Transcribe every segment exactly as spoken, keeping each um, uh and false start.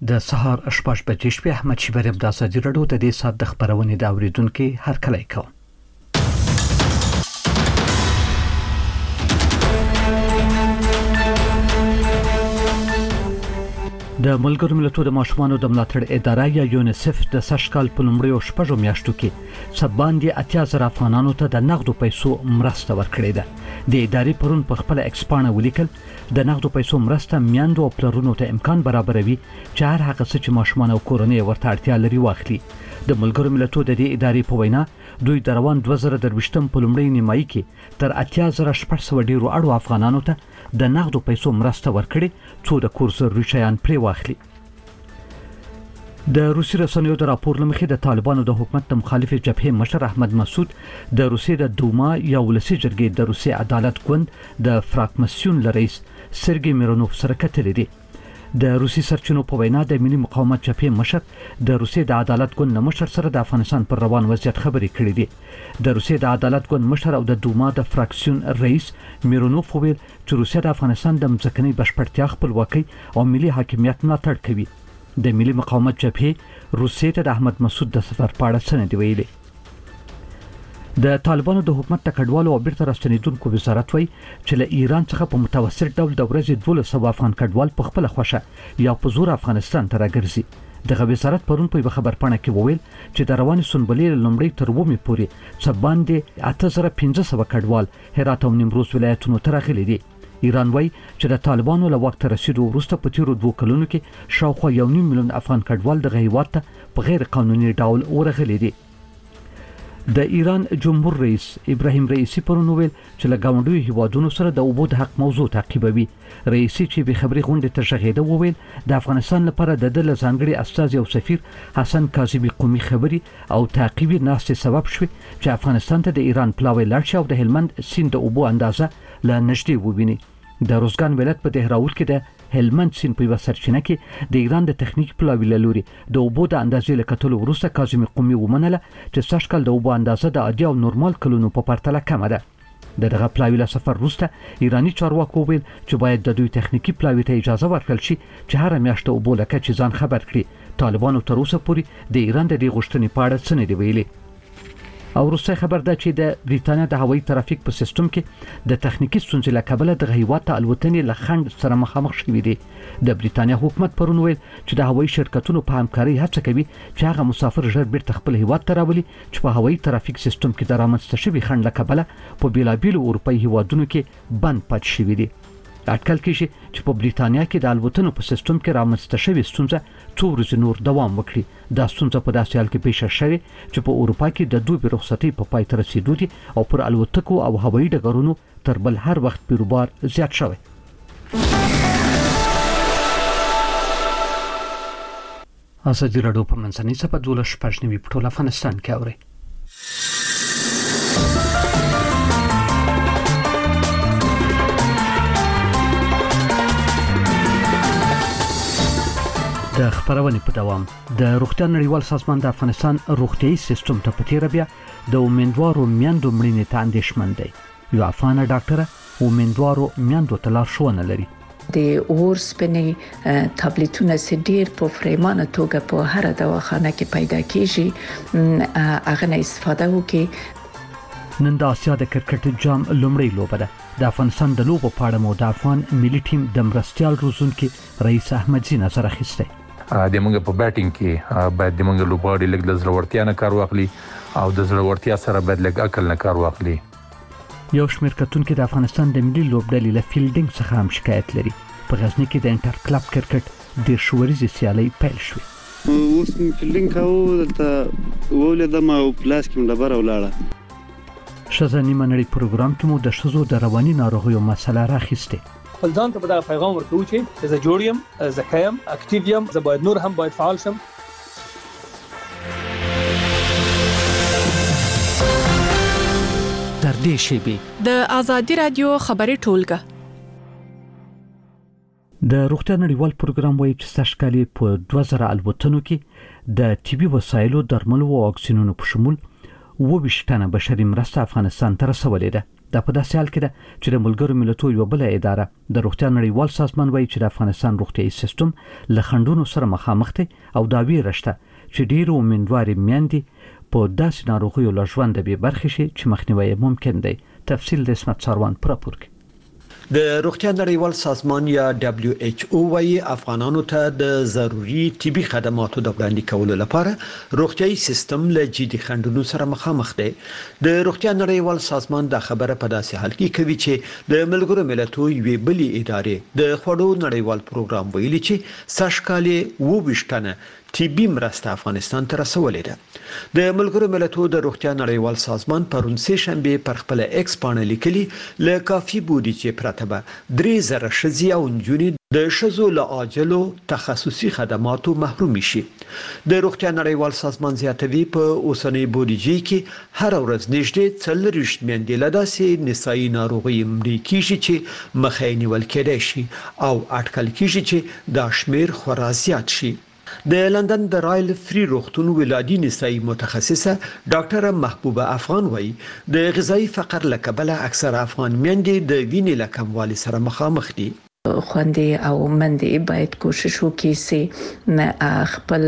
د سهار شپږ بجې شپې احمد شیبر د ازادي راډیو د دې سات د خبرونې د اوریدونکو هر کله کوم. د ملګرو ملتونو د ماشومانو د ملاتړ اداره یا یونیسف د سشکال په لومړیو شپږو میاشتو کې سباندې اتیا زره افغانانو ته د نقدو پیسو مرسته ورکړې ده. د ادارې پرون په خپل ایکسپانه ولیکل د نقدو پیسو مرسته میندو او پلرونو ته امکان برابروي چې هر هغه څه چې ماشومان او کورنۍ ورته اړتیا لري واخلي. د ملګرو ملتونو د دې ادارې په وینا دوی د روان دوه زره درویشتم په لومړۍ نیمایي کې تر اتیا زره شپږ سوه ډیرو اړو افغانانو ته د نقدو پیسو مرسته ورکړي څو د کور ضروري شیان پرې واخلي. د روسي رسنیو د راپور لمخې د طالبانو د حکومت د مخالف جبهې مشر احمد مسعود د روسي د دوما یا ولسی جرګې د روسي عدالت ګوند د فراکمسیون رئیس سرګي میرونوف سره کتلې دي. د روسي سرچینو په وینا د ملي مقاومت جبهې مشر د روسي د عدالت ګوند مشر سره د افغانستان پر روان وضعیت خبرې کړې دي. د روسي د عدالت ګوند مشر او د دوما د فراکسیون رئیس میرونوف ویل چې روسیا د افغانستان د مځکني بشپړتیا خپلواکي او ملي حاکمیت ملاتړ کوي. د ملي مقاومت جبهې روسیې ته د احمد مسعود د سفر په اړه څه نه دی ویلي. د طالبانو د حکومت د کډوالو او بیرته راستنیدونکو وزارت وایي چې له ایران څخه په متوسط ډول د ورځې دولس سوه افغان کډوال په خپل خوښه یا په زور افغانستان ته راګرځي. دغه وزارت پرون په خبرپاڼه کې وویل چې د رواني سنبلې لومړی تر اوومې پورې څه باندې اته زره پنځه سوه کډوال هرات او نیمروز ولایتونو ته راغلي دي. ایران وایي چې د طالبانو له وخت رسیدو وروسته په تیرو دوه کلونو کې شاوخوا یو نیم میلیون افغان کډوال د هیواد ته په غیر قانوني ډول ورغلي دي. د ایران جمهور رئیس ابراهیم رئیسی پرون ویل چې له ګاونډیو هیوادونو سره د اوبو د حق موضوع تعقیبوي. رئیسی چې به خبري غونډه ته شغېده وویل د افغانستان لپاره د دل ځانګړي استازي او سفیر حسن کاظمی قومي خبري او تعقیبي ناستې سبب شوي چې افغانستان ته د ایران پلاوی لاړ شي او د هلمند سیند د اوبو اندازه له نږدې وویني. د روزګان ولایت په دهراول کې د هلمند سیند په سرچینه کې د ایران د تخنیک پلاوی لوري د اوبو د اندازې له کتلو وروسته کاظمی قومي ومنله چې سږکال د اوبو اندازه د عادي او نورمال کلونو په پرتله کمه ده. د دغه پلاوی له سفر وروسته ایرانی چارواکو ویل چې باید د دوی تخنیکی پلاوی ته اجازه ورکړل شي چې هر میاشت اوبو لکه چې ځان خبر کړي. طالبانو تر اوسه پورې د ایران د دې غوښتنې په اړه څه نه دی ویلي. او وروسته خبر ده چې د بریتانیا د هوایي ترافیک په سیستم کې د تخنیکی ستونزې له کبله د هیواد ته الوتنې له خنډ سره مخامخ شوې دي. د بریتانیا حکومت پرون ویل چې د هوایي شرکتونو په همکارۍ هڅه کوي چې هغه مسافر ژر بیرته خپل هیواد ته راولي چې په هوایي ترافیک سیستم کې د رامنځته شوي خنډ له کبله په بیلابیلو اروپایي هیوادونو کې بند پاتې شوي دي. اټکل کېږي چې په بریتانیا کې د الوتنو په سیستم کې رامنځته شوې ستونزه څو ورځې نور دوام وکړي. دا ستونزه په داسې حال کې پیښه شوې چې په اروپا کې د دوبي رخصتۍ په پای ته رسیدو دي او پر الوتکو او هوایي ډګرونو تر بل هر وخت بیروبار زیات شوی. ازادي راډیو په منځنۍ سپه دولس شپږ نوي په ټول افغانستان کې اوري. د خبرونې په دوام د روغتیا نړیوال سازمان د افغانستان روغتیايي سیستم ته په تیر بیا د امیندوارو میندو مړینې ته اندېښمن دی. یو افغان ډاکټره امیندوارو میندو ته لارښوونه لري. د اورسپنې ټابلیټونه چې ډېر په فریمانه توګه په هر دواخانه کې پیدا کیږي هغه نه استفاده وکړي. نن د آسیا د کرکټ جام لومړی لوبه ده. د افغانستان د لوبو په اړه مو د افغان ملي ټیم د مرستیال روزونکي رئیس احمد زی نظر اخیستی. د موږ په بیټینګ کې باید د موږ لوبغاړي لږ د زړورتیا نه کار واخلي او د زړورتیا سره باید لږ عقل نه کار واخلي. یو شمېر کتونکي د افغانستان د ملي لوبډلې له فیلډینګ څخه هم شکایت لري. په غزني کې د انټر کلب کرکټ ډېر شوریزې سیالۍ پیل شوې. اوس فیلډینګ کوو دلته ولیدم او پلاس کې مې ډبره ولاړه. ښځه نیمه نړۍ پروګرام کې مو د ښځو د رواني ناروغیو مسله راخیستې. خپل ځان ته په دغه پیغام ورکوو چې زه جوړ یم، زه ښه یم، اکټیو یم، زه باید نور هم باید فعال شم. تر دې شیبې د ازادي رادیو خبري ټولګه د روغتیا نړیوال پروګرام وایي چې سږکال په دوه زره الوتنو کې د طبي وسایلو، درملو او اکسیجنونو په شمول اووه ویشت ټنه بشري مرسته افغانستان ته رسولې ده. دا په داسې حال کې ده چې د ملګرو ملتونو یو بل اداره د روغتیا نړیوال سازمان وایي چې د افغانستان روغتیايي سیستم له خنډونو سره مخامخ دی او دا ویرشته چې ډیرو امیندوارې میندې په داسې ناروغیو له ژونده بې برخې شي چې مخنیوی ممکن دی. تفصیل د اسمت ساروان پر راپور کې. د روغتیا نړیوال سازمان یا دبليو ایچ او وايي افغانانو ته د ضروري طبي خدماتو د وړاندې کولو لپاره روغتيايي سیستم له جدي خنډونو سره مخامخ دی. د روغتیا نړیوال سازمان د خبره په داسې حال کې کوي چې د ملګرو ملتونو یوې بلې ادارې د خوړو نړیوال پروګرام ویلي چې ساشکالې وویشتنه طبي مرسته افغانستان ته رسولې ده. د ملګرو ملتونو د روغتیا نړیوال سازمان پرون سه شنبه پر خپل ایکس باندې لیکلي ل کافي بودیجه پرته به درې زره شزي او نجونې د شزو له عاجلو تخصصي خدماتو محروم شي. د روغتیا نړیوال سازمان زیاتوي په اوسنۍ بودیجه کې هر ورځ نږدې څلور میندې له داسې نسایي ناروغي مړي کیږي چې مخې نیول کېدای شي او اټکل کیږي چې دا شمیر خورا زیات شي. د لندن د رایل فری روغتون ولادي نسایي متخصصه ډاکټر محبوبه افغان وایي د غذایی فقر له کبله اکثر افغان میندې د وینې له کموالي سره مخامخ دي. خوندې او مندې باید کوشش وکړي چې خپل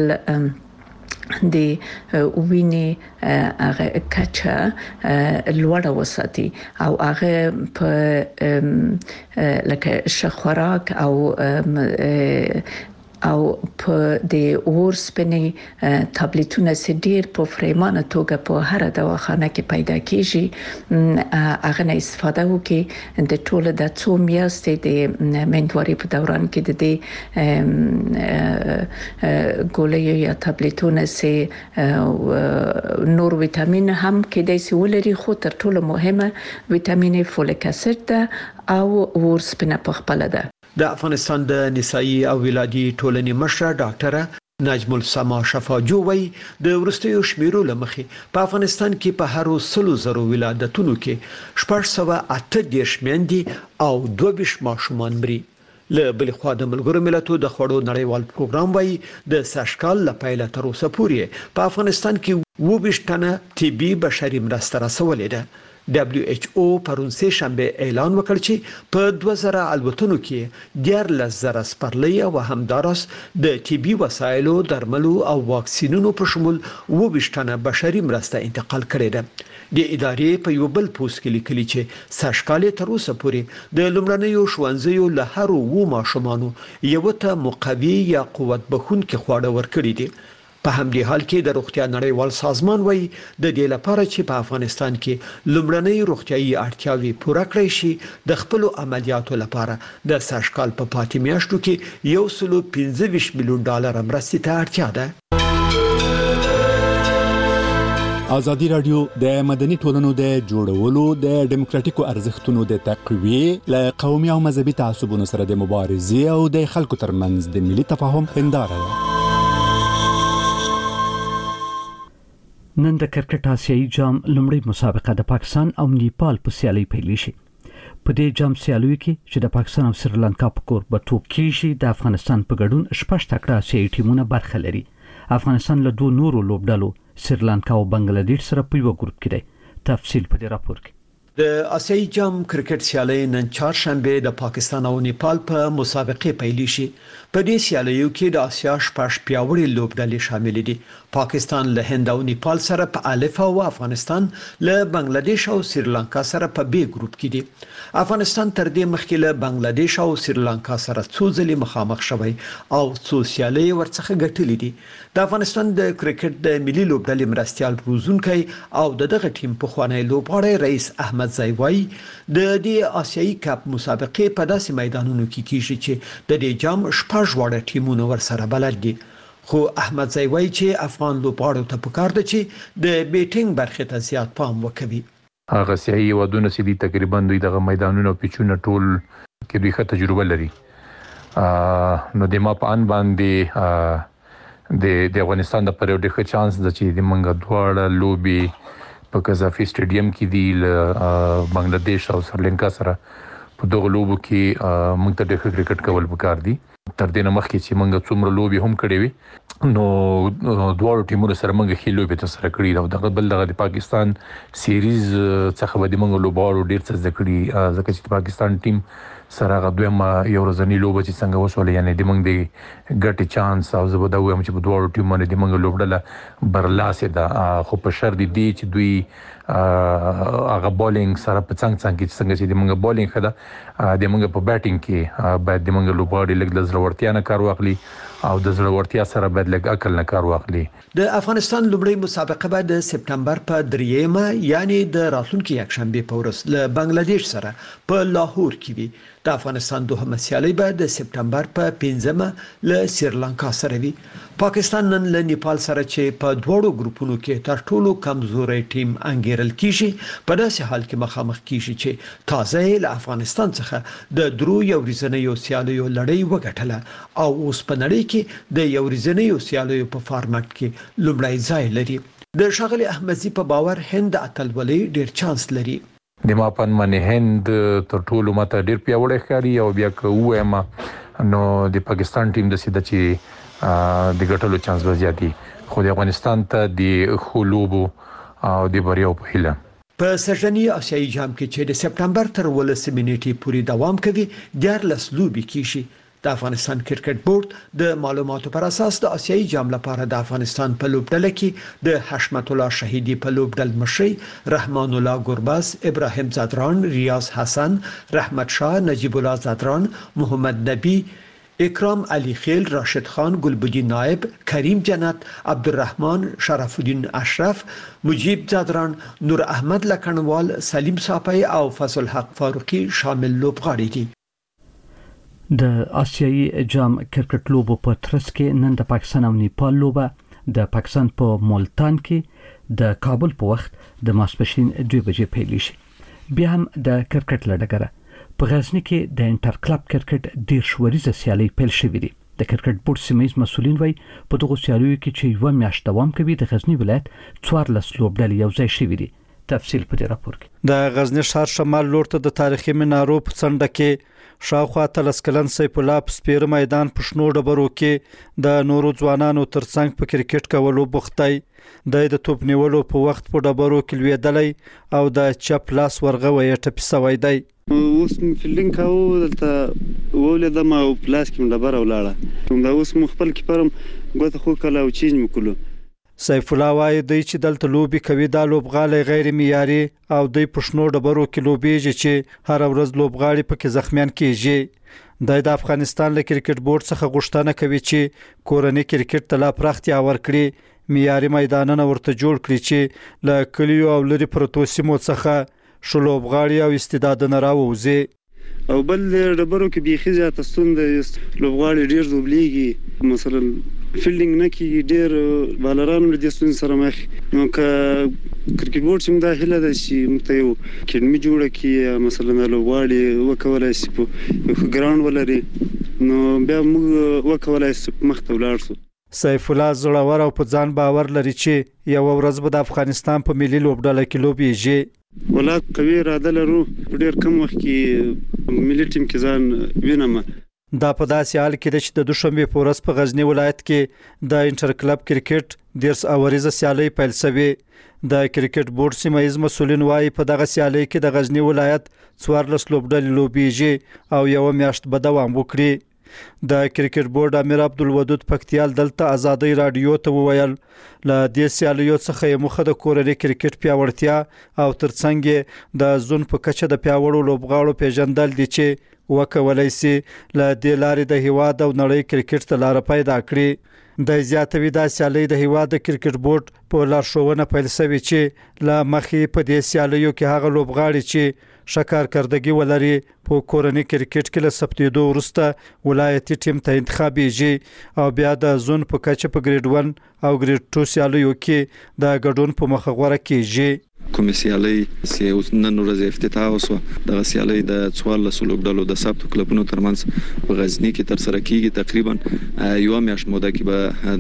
د وینې هغه کچه لوړه وساتي او هغه په لکه شخوراک او او په د اورسپنې ټابلیټونه سي ډیر په فریمانه توګه په هر دواخانه کې پیدا کیږي. هغه نه استفاده وکړي د ټول د څو میاشتې د مندواري په دوران کې د دې ګولې یا ټابلیټونه سي نور ویټامین هم کې د سي ولري، خو تر ټولو مهمه ویټامین فولیک اسید او اورسپنه په خپل ده. د افغانستان د نسایي او ولادي ټولنې مشره ډاکټره نجم السما شفاجو وایي د ورستیو شمیرو لمخې په افغانستان کې په هر سلو زرو ولادتونو کې شپږ سوه اته دېرش میندې او دوه ویشت ماشومان مري. له بل خوا د ملګرو ملتونو د خوړو نړیوال پروګرام وایي د ساشکال له پیله تر اوسه پورې په افغانستان کې اووه ویشت تنه طبي بشري مرسته رسولې ده. دبليو ایچ او پرون سه شنبه اعلان وکړ چې په دوه زره الوتنو کې دیارلس زره سپرلۍ او همداراس د طبي وسایلو، درملو او واکسینونو په شمول اووه ویشت تنه بشري مرسته انتقال کړې ده. د ادارې په یو بل پوسټ کې لیکلي چې ساشکالې تر اوسه پورې د لومړنیو ښوونځیو له هر وو ماشومانو یو ته مقوي یا قوت بخښونکي خواړه ورکړي دي. په همدې حال کې د روغتیا نړیوال سازمان وایي د دې لپاره چې په افغانستان کې لومړنۍ روغتیايي اړتیاوې پوره کړې شي د خپل عملیاتو لپاره د ساشکال په پاتې میاشتو کې یو سل پنځه ویشت میلیون ډالر مرستې ته اړتیا ده. ازادي رادیو د مدني ټولنو د جوړولو، د ډیموکراتیکو ارزښتونو د تقویې، له قومي او مذهبي تعصبونو سره د مبارزې او د خلکو ترمنځ د ملي تفاهم هنداره ده. نن د کرکټ آسیایي جام لومړی مسابقه د پاکستان او نیپال په سیالي پیل شي. په دې جام سیالیو کې چې د پاکستان او سریلانکا په کوربټو کې شي د افغانستان په ګډون شپږ تکړه آسیایي ټیمونه برخه لري. افغانستان له دوه نورو لوبډلو سریلانکا او بنگلاديش سره په یو ګروپ کې دی. تفصیل په دې راپور کې. د آسیایي جام کرکټ سیالي نن چهارشنبه د پاکستان او نیپال په مسابقه پیل شي. په دې سیالیو کې د آسیا شپږ پیاوړي لوبډلې شامل دي. پاکستان له هند او نیپال سره په الف او افغانستان له بنگلاديش او سریلانکا سره په بي ګروپ کې دي. افغانستان تر دې مخکې له بنگلاديش او سریلانکا سره څو ځلې مخامخ شوی او څو سیالي ورڅخه ګټلې دي. د افغانستان د کرکټ د ملي لوبډلې مرستيال روزونکي او دغه ټیم په خوانی لوبغاړی رئیس احمد زایوای د دې آسیایي کپ مسابقې په داسې میدانونو کې کیږي چې د دې جام شپږ وړه ټیمونه ورسره بلد دي. خو احمد زایوای چې افغان لوبغاړو ته پکار ده چې د بیټینګ برخې ته زیات پام وکړي. هغه سیاسي ودونه چې دي تقریبا دوی دغه میدانونو پیچونه ټول کې دوی ښه تجربه لري. نو د ما په ان باندې د د افغانستان د پرېو ډېر چانس د چې د منګه دواړه لوبي په قذافي سټیډیم کې دی له بنگلاديش او سریلانکا سره په دغه لوبو کې موږ ته د کرکټ کول پکار دي. تر دې نه مخکې چې موږ څومره لوبي هم کړې وي نو دوه ټیمونو سره موږ خېلو به تر سره کړی دا دغه بل دغه د پاکستان سیریز څخه به موږ لوباړو ډیر څه ذکر کړی ځکه چې پاکستان ټیم سره غوډه یو ورځنی لوبه چې څنګه وسول یعنی د موږ د ګټي چانس او زه به دا وایم چې په دوه ټیمونو د موږ لوبډله برلاسه ده خو په شر دي چې دوی هغه بولینګ سره په څنګه څنګه څنګه چې د موږ بولینګ خدا د موږ په بیټینګ کې باید د موږ لوباړي لګ د ضرورتیا نه کار واخلي او د ضرورتیا سره باید لګ عقل نه کار واخلي. د افغانستان لومړی مسابقه به د سپتمبر په دریمه یعنی د راتلونکي یکشنبه په ورځ له بنگلاديش سره په لاهور کې وي. د افغانستان دوهمه سیالي به د سپتمبر په پنځمه له سریلانکا سره وي. پاکستان نن له نیپال سره چې په دوړو ګروپونو کې تر ټولو کمزوري ټیم انګیرل کیږي په داسې حال کې مخامخ کیږي چې تازه له افغانستان څخه د درو یو ورځنیو سیالیو لړۍ وګټله او اوس په نړۍ کې د یو ورځنیو سیالیو په فارمټ کې لومړی ځای لري. د ښاغلي احمدزي په باور هند اتلولي ډیر چانس لري. د ماپن منې هند تر ټولو ماته ډیر پیاوړی ښکاري او بیا که وایم نو د پاکستان ټیم د سیده چې د ګټلو چانس به زیات دي خو د افغانستان ته د خلوبو او د بریاو په هیله. په سژنی آسیایي جام کې چې د سپتمبر تر ولسمې نیټې پورې دوام کوي دیارلس لوبې کیږي. د افغانستان کرکټ بورډ د معلوماتو پر اساس د آسیایي جام لپاره د افغانستان په لوبډله کې د حشمت الله شهیدی په لوبډل مشري رحمان الله ګرباز، ابراهیم زادران، ریاض حسن، رحمت شاه، نجیب الله زادران، محمد نبی، اکرام علی خیل، راشد خان، گلبدی نائب، کریم جنت، عبدالرحمن، شرف الدین اشرف، مجیب زادران، نور احمد لکنوال، سلیم صافی او فضل الحق فاروقی شامل لوبغاړي دي. د آسیایي جام کرکټ لوبو په ترڅ کې نن د پاکستان او نیپال لوبه د پاکستان په ملتان کې د کابل په وخت د ماسپښین دوه بجې پیل شي. بیا هم د کرکټ لړګره په غزنی کې د انټر کلب کرکټ ډیر شوریزه سیالي پیل شوې دي. د کرکټ بورډ سیمایي مسولین وایي په دغه سیالیو کې چې یو میاشت دوام کوي د غزنی ولایت څوارلس لوبډلې یو ځای شوې دي. تفصیل په دې راپور کې. د غزنی ښار شمال لور ته د تاریخي منارو په څنډه کې شاوخوا تلس کلن سیف الله په سپیر میدان په شنو ډبرو کې د نورو ځوانانو ترڅنګ په کرکټ کولو بوختای. د توپ نیولو په وخت په ډبرو کې لویدلې او د چپ لاس ورغوي ټپي سوی دی. اوس فیلډینګ کاوه دلته ولیدم او پلاس کې ډبره ولاړه دا اوس مخبل کې پرم ګوته خو کله او چینج وکړو. سیف الله وايي د چې دلته لوبي کوي د لوبغاړي غیر معیاري او د پښنو ډبرو کې لوبيږي چې هر ورځ لوبغاړي پکې زخمیان کیږي. د افغانستان له کرکټ بورډ څخه غوښتنه کوي چې کورنۍ کرکټ ته لا پراختیا ورکړي، معیاري میدانونه ورته جوړ کړي چې له کلیو او لري پروتو سیمو څخه شلوبغاړي او استعدادونه راووزي. او بل ډبرو کې بيخي زیات ستوند لوبغاړي ډیر دوبليږي مثلا فیلډینګ نه کې ډیر بالران د ستون سره مخ نو ک کرکټ بورډ څنګه د هله د شي متیو کډمی جوړه کې مثلا لوبغاړي وکولای شي په ګراوند ولري نو بیا موږ وکولای شي مخته ولاړ شو. سیف الله زړور او په ځان باور لري چې یو ورځ به د افغانستان په ملي لوبډله کې لوبيږي. ولا قوي اراده لرو ډیر کم وخت کې ملي ټیم کې ځان وینم. دا په داسې حال کې چې د دوشنبه په ورځ په غزنی ولایت کې د انټر کلب کرکټ دیرس اوریزه سیالي پیل شوه. د کرکټ بورډ سیمایي مسولین وايي په دغه سیالي کې د غزنی ولایت څوارلس لوبډلې لوبيږي او یو میاشت به دوام وکړي. د کرکټ بورډ امیر عبدالودود پکتیال دلته ازادي رادیو ته وویل ل دې سیالیو څخه مخه د کورنۍ کرکټ پیاوړتیا او ترڅنګ د زون په کچه د پیاوړو لوبغاړو پیژندل دي چې وکولای شي ل دې لارې د هیواد او نړۍ کرکټ ته لار پیدا کړي. د زیاتوي د سیالي د هیواد د کرکټ بورډ په لارښوونه پیل شوی چې ل مخې په دې سیالیو کې هغه لوبغاړي چې شکار کردګي ولري په کورنۍ کرکټ کې له سپتېدو وروسته ولایتي ټیم ته انتخابېږي او بیا د زون په کچه په ګریډ ون او ګریډ ټو سیالیو کې د ګډون په مخه غوړه کیږي. کومې سیالي چې نن ورځ افتتاح وسو د سیالي د څوارلس لوبډلو د سبت کلبونو ترمنځ په غزنی کې تر سره کیږي. تقریبا یو میاشت موده کې به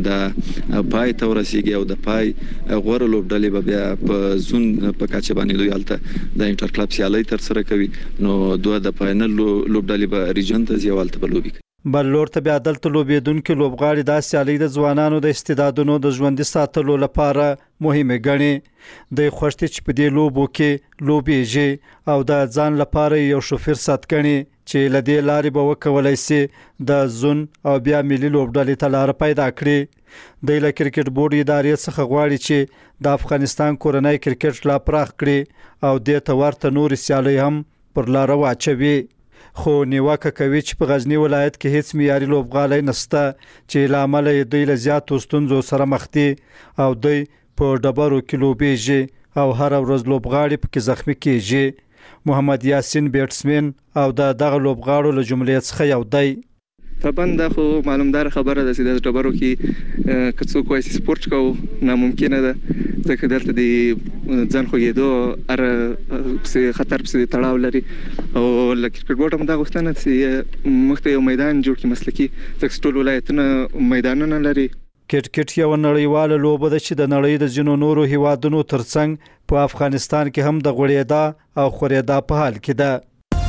د پای ته ورسیږي او د پای غوړ لوبډلې به بیا په زون په کچه باندې دوی الته د انټر کلب سیالي تر سره کوي نو دوه د فائنل لوبډلې به ریجن ته ځیوالته بلوبي. بل لور ته بیا دلته لوبېدونکو لوبغاړي د سیالۍ د ځوانانو د استعدادونو د ژوندۍ ساتلو لپاره مهمه ګڼي. د خوشتي چې په دې لوبو کې لوبېږي او د ځان لپاره یو شوفیر سات کړي چې لدې لارې به وکولای شي د زون او بیا ملي لوبډلې ته لار پیدا کړي. د ل کرکټ بورډ ادارې څخه غواړي چې د افغانستان کورنۍ کرکټ لا پراخ کړي او د تورته نور سیالۍ هم پر لار واچوي. خو نیوکه کوي چې په غزنی ولایت کې هیڅ معیاري لوبغالی نشته چې لامل یې دوی له زیاتو ستونزو سره مخ دي او دوی په ډبرو کې لوبېږي او هر ورځ لوبغاړي پکې زخمی کیږي. محمد یاسین بیټسمن او د دغه لوبغاړو له جملې څخه یو دی. طبعا دا خو معلومدار خبره ده چې د ډبرو کې که څوک وایي سپورت کوو ناممکنه ده ځکه دلته د ځان خوږېدو هر پسې خطر پسې تړاو لري او له کرکټ بورډ هم دا غوښتنه چې موږ ته یو میدان جوړ کړي مسلکي ځکه ټول ولایتونه میدانونه لري. کرکټ یو نړیواله لوبه ده چې د نړۍ د ځینو نورو هیوادونو ترڅنګ په افغانستان کې هم د غوړېدا او خورېدا په حال کې ده.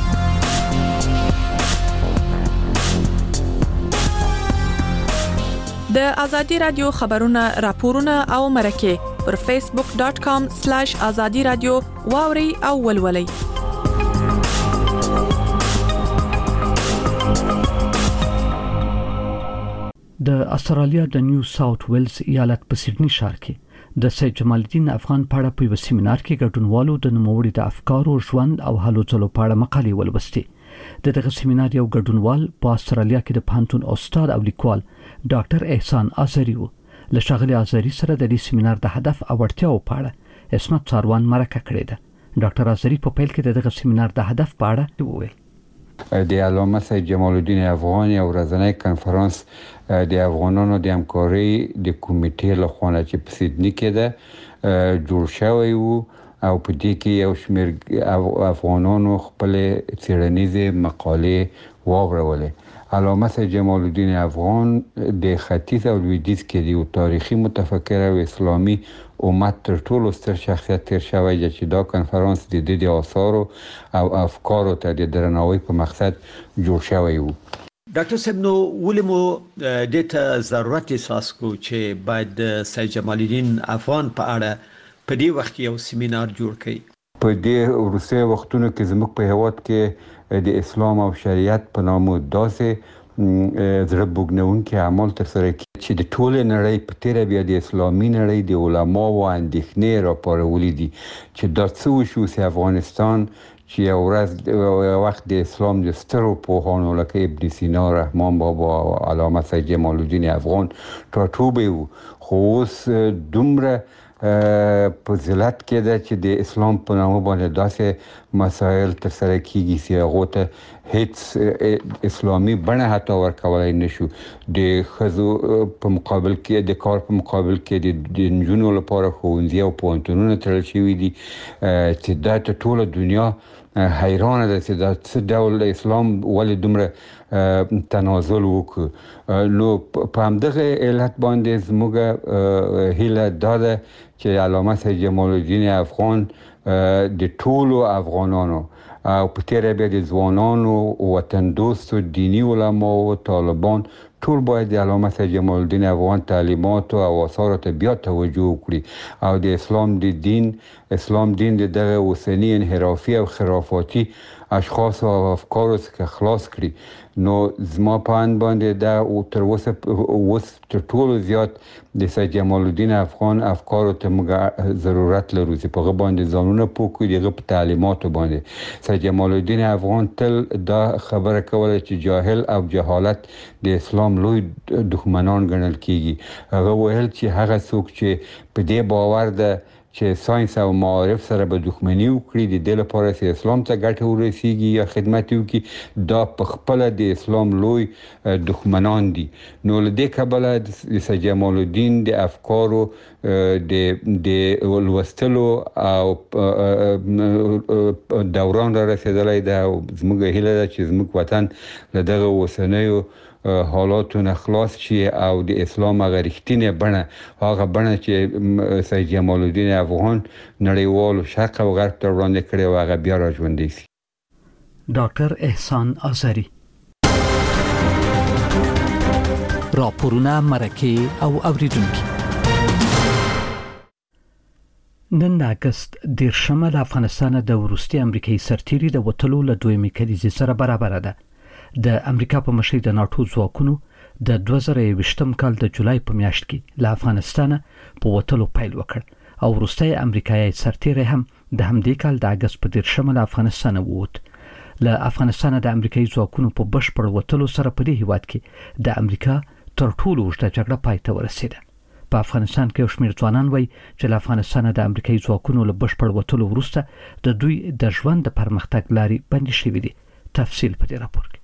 د ازادي رادیو خبرونه راپورونه او مرکه پر فیسبوک ډاٹ کام سلیش ازادي رادیو واوري او ولولي. د استرالیا د نیو ساوث ویلز ایالت په سیډني ښار کې د سید جمال الدین افغان په اړه په یو سیمینار کې ګډونوالو د نوموړي د افکارو ژوند او هلو ځلو په اړه مقالې ولوستې. د دغه سیمینار یو ګډونوال په استرالیا کې د پانتون استاد او لیکوال ډاکټر احسان ازری و. له ښاغلي ازری سره د دې سیمینار د هدف او اړتیاو په اړه اسمت څاروان مرکه کړې ده. ډاکټر ازری په پیل کې دغه سیمینار د هدف په اړه وویل. د علامه سید جمال الدین افغان یو ورځنی کنفرانس د افغانانو د همکارۍ د کمیټې له خوا چې په سیدني کې ده جوړ شوی وو او په دې کې یو شمېر افغانانو خپل څېړنیزې مقالې واورولې. علامه سید جمال الدین افغان د ختیځ او لویدیځ کې د یو تاریخي متفکر او اسلامي امت تر ټولو ستر شخصیت تیر شوی دی چې دا کنفرانس د دې د آثارو او افکارو ته د درناوي په مقصد جوړ شوی وو. ډاکټر صاحب نو ولې مو د ته ضرورت احساس کو چې باید سید جمال الدین افغان په اړه په دې وخت یو سیمینار جوړ کړي؟ په دې وروستي وختونو کې زموږ په هیواد کې د اسلام او شریعت په نامه داسې زړه بوږنونکي اعمال ترسره کړي چې د ټولې نړۍ په تیره بیا د اسلامي نړۍ د علماو اندېښنې راپارولي دي چې دا څه وشو چې افغانستان چې یو ورځ یو وخت د اسلام د سترو پوهانو لکه ابن سینا، رحمان بابا او علامه سید جمال الدین افغان ټاټوبی وو، خو اوس دومره په ذلت کې ده چې د اسلام په نامه باندې داسې مسایل ترسره کیږي چې هغو ته هیڅ اسلامي بڼه حتی ورکولی نشو. د ښځو په مقابل کې د کار په مقابل کې د نجونو لپاره ښوونځي او پوهنتونونه تړل شوي دي چې دا ته ټوله دنیا حیرانه ده چې دا څه ډول اسلام ولې دومره تنازل وکړو. نو په همدغه علت باندې زموږ هیله دا ده چې علامه سید جمال الدین افغان د ټولو افغانانو او په تیره بیا د ځوانانو، وطن دوستو، دینی علماو، طالبان ټول باید د علامه سید جمال الدین افغان تعلیمات او آثارو ته بیا توجه وکړي او د اسلام د دین اسلام دین د دغه اوسني انحرافي او خرافاتي اشخاص او افکارو څخه خلاص کړي. نو زما په اند باندې دا او تر اوسه اوس تر ټولو زیات د سید جمال الدین افغان افکارو ته موږ ضرورت لرو چې په هغه باندې ځانونه پوه کړو، د هغه په تعلیماتو باندې. سید جمال الدین افغان تل دا خبره کوله چې جاهل او جهالت د اسلام لوی دښمنان ګڼل کیږي. هغه ویل چې هغه څوک چې په دې باور ده چې ساينس او معارف سره به دښمني وکړي د دې لپاره چې اسلام ته ګټه ورسیږي یا خدمت وکړي، دا په خپل د اسلام لوی دښمنان دي. نو له دې کبله د سید جمال الدین د افکارو د د لوستلو او دوران را رسیدلی ده او زموږ هیله ده چې زموږ وطن له دغه اوسنیو حالاتو نه خلاص شي او د اسلام هغه رښتینې بڼه هغه بڼه چې سید جمال الدین افغان نړیوالو شرق او غرب ته وړاندې کړې و هغه بیا را ژوندی شي. ډاکټر احسان ازری. راپورونه مرکه او اوریدونکو. نن د اگست دیرشمه له افغانستان د وروستي امریکایي سرتیري د وټلو له دویمې کلیزې سره برابر ده. د امریکا په مشرۍ د ناتو ځواکونو د دوه زره یوویشتم کال د جولای په میاشت کې له افغانستان په وټلو پیل وکړ او وروستي امریکایي سرتیري هم د همدې کال د اگست په دیرشمه له افغانستان ووت. له افغانستان د امریکایي ځواکونو په بشپړ وټلو سره په دې هیواد کې د امریکا تر ټولو اوږده جګړه پای ته ورسېده. په افغانستان کې یو شمېر ځوانان وایي چې له افغانستان د امریکایي ځواکونو له بشپړ وټلو وروسته د دوی د ژوند د پرمختګ لارې بندې شوې دي. تفصیل په دې راپور کې.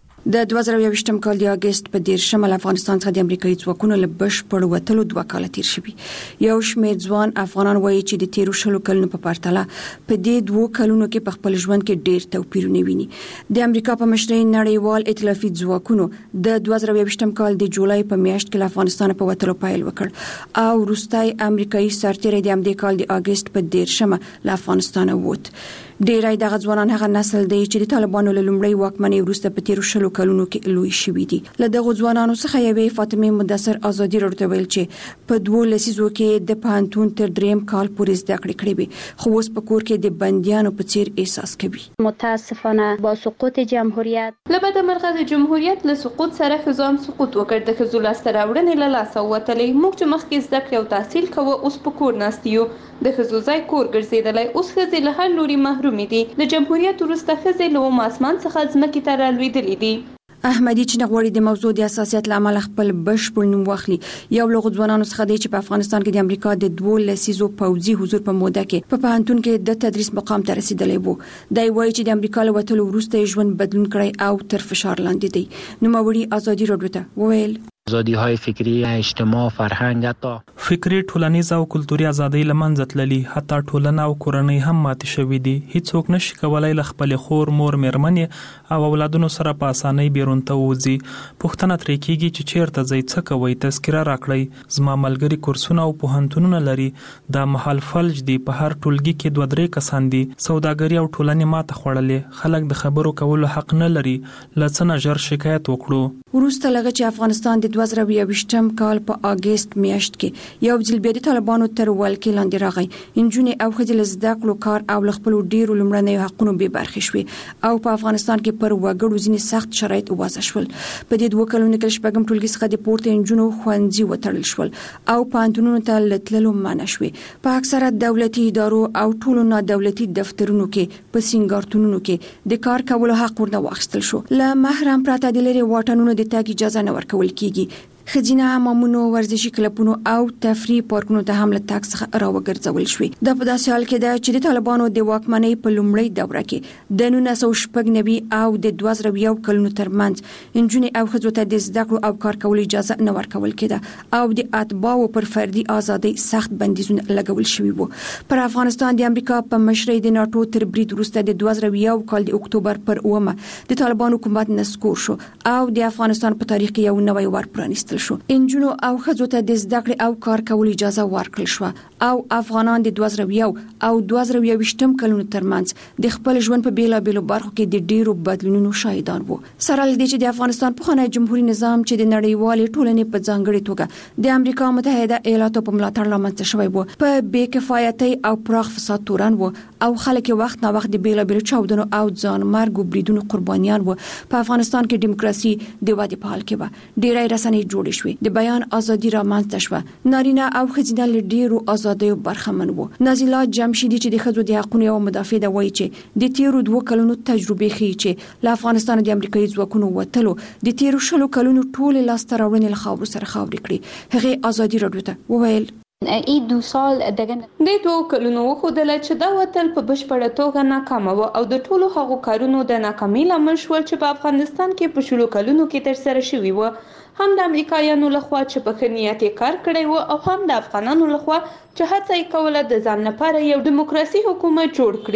د دوه زره یوویشتم کال د اگست په دیرشمه له افغانستان څخه د امریکایي ځواکونو له بشپړ وټلو دوه کاله تیر شوي. یو شمېر ځوان افغانان وایي چې د تیرو شلو کلونو په پرتله په دې دوه کلونو کې په خپل ژوند کې ډېر توپیرونه ویني. د امریکا په مشرۍ نړیوال ائتلافي ځواکونو د دوه زره یوویشتم کال د جولای په میاشت کې له افغانستان په وټلو پیل وکړ او وروستي امریکایي سرتیری د همدې کال د اگست په دیرشمه له افغانستان ووت. ډیری دغه ځوانان هغه نسل دی چې د طالبانو له لومړۍ واکمنۍ وروسته په تیرو شلو کلونو کې لوی شوي دي. له دغه ځوانانو څخه یوې فاطمه مدثر ازادي راډیو ویل چې په دوه لسیزو کې د پانتون تر دریم کال پورې زده کړې کړې وي خو اوس په کور کې د بندیانو په څیر احساس کوي. متاسفانه با سقوط جمهوریت لبد مرغه د جمهوریت له سقوط سره خزام سقوط وکړ. د خزول استراوړنې له لاسه وتلې موږ چې مخکې زده کړې او تحصیل کوو اوس په کور ناستیو. د خزوزای کور ګرځیدلای اوس خزې له هر لوري محروم دي. د جمهوریت وروسته خزې له ماسمان څخه ځمکې ته رالوېدلې دي. احمدي چې نغوړي د موضوع د حساسیت لامل خپل بشپړ نوم واخلي. یو لغو ځوانانو څخه دی چې په افغانستان کې د امریکا د دوه لسیزو پوځي حضور په موده کې په پوهنتون کې د تدریس مقام ته رسیدلی وو. دا وایي چې د امریکا له وټلو وروسته ژوند بدلون کړی او تر فشار لاندې دی. نوموړي ازادي راډیو ته وویل ازادي های فکری، اجتماع، فرهنګ، حتی فکری، ټولنیز او کلتوري ازادي لمنځه تللي، حتی ټولنه او کورنۍ هم ماتې شوې دي. هیڅوک نشي کولای له خپل خور، مور، میرمنې او اولادونو سره په اسانۍ بیرون ته وځي. پوښتنه ترې کیږي چې چیرته ځئ، څه کوئ، تذکره راکړئ. زما ملګري کورسونه او پوهنتونونه لري. دا مهال فلج دي. په هر ټولګي کې دوه درې کسان دي. سوداګري او ټولنې ماته خوړلې. خلک د خبرو کولو حق نه لري. له څه نه ژر شکایت وکړو. وروسته لږ چې افغانستان د دوه زره یوویشتم کال په اگست میاشت کې یو ځل بیا د طالبانو تر ولکې لاندې راغی. نجونې او ښځې له زده کړو، کار او له خپلو ډېرو لومړنیو حقونو بې برخې شوې او په افغانستان کې پر وګړو ځینې سخت شرایط وضع شول. په دې دوه کلونو کې شپږم ټولګي څخه د پورته نجونو ښوونځي وتړل شول او پوهنتونونو ته له تللو منع شوې. په اکثره دولتي ادارو او ټولو نادولتي دفترونو کې په سینګارتونونو کې د کار کولو حق ورنه واخیستل شو. له محرم پرته د لرې واټنونو د تګ اجازه نه ورکول کیږي. خزینه حمامونو، ورزشي کلبونو او تفریح پارکونو ته هم له تګ څخه راوګرځول شوې. دا په داسې حال کې ده چې د طالبانو د واکمنۍ په لومړۍ دوره کې د نولس سوه شپږ نوي او د دوه زره یو کلونو ترمنځ نجونې او ښځو ته د زده کړو او کار کولو اجازه نه ورکول کېده او د اتباعو پر فردي ازادۍ سخت بندیزونه لګول شوي وو. پر افغانستان د امریکا په مشرۍ د ناتو تر برید وروسته د دوه زره یو کال د اکتوبر پر اوومه د طالبانو حکومت نسکور شو او د افغانستان په تاریخ کې یو نوی ور پرانیستل شو. انجونو او ښځو ته د زده کړې او کار کولو اجازه ورکړل شو او افغانان د دوه زره یو او دوه زره یوویشتم کلونو ترمنځ د خپل ژوند په بیلابېلو برخو کې د ډیرو بدلونونو شاهدان وو. سره له دې چې د افغانستان پخوانی جمهوریت نظام چې د نړیوالې ټولنې په ځانګړې توګه د امریکا متحده ایالاتو په ملاتړ لامل شوی وو، په بې کفایتۍ او پراخ فساد تورن وو او خلک وخت نه وخت د بیلابېلو چاودنو او ځان مرګ بریدونو قربانیان وو. په افغانستان کې دیموکراسي د ودې په حال کې و. ډیری رسنۍ جوړې شوې. د بیان ازادي رامنځته شوه. نارینه او ښځینه له ډیرو ازادیو برخمن وو. نازله جمشیدي چې د ښځو د حقونو یو مدافع ده وایي چې د تیرو دوه کلونو تجربې ښیي چې له افغانستان د امریکایي ځواکونو وتلو د تیرو شلو کلونو ټول لاسته راوړنې له خاورو سره خاورې کړې. هغه ازادي راډیو ته وویل ای دو سال دغه د دوه کلونو وخدل چې دا وتل په بشپړه توګه ناکام و او د ټولو هغو کارونو د ناکامۍ لامل شول چې په افغانستان کې په شلو کلونو کې تر سره شوي و، هم د امریکایانو لخوا چې په ښه نیت کار کړی و او هم د افغانانو لخوا چې هڅه یې کوله د ځان لپاره یو دیموکراسي حکومت جوړ کړي.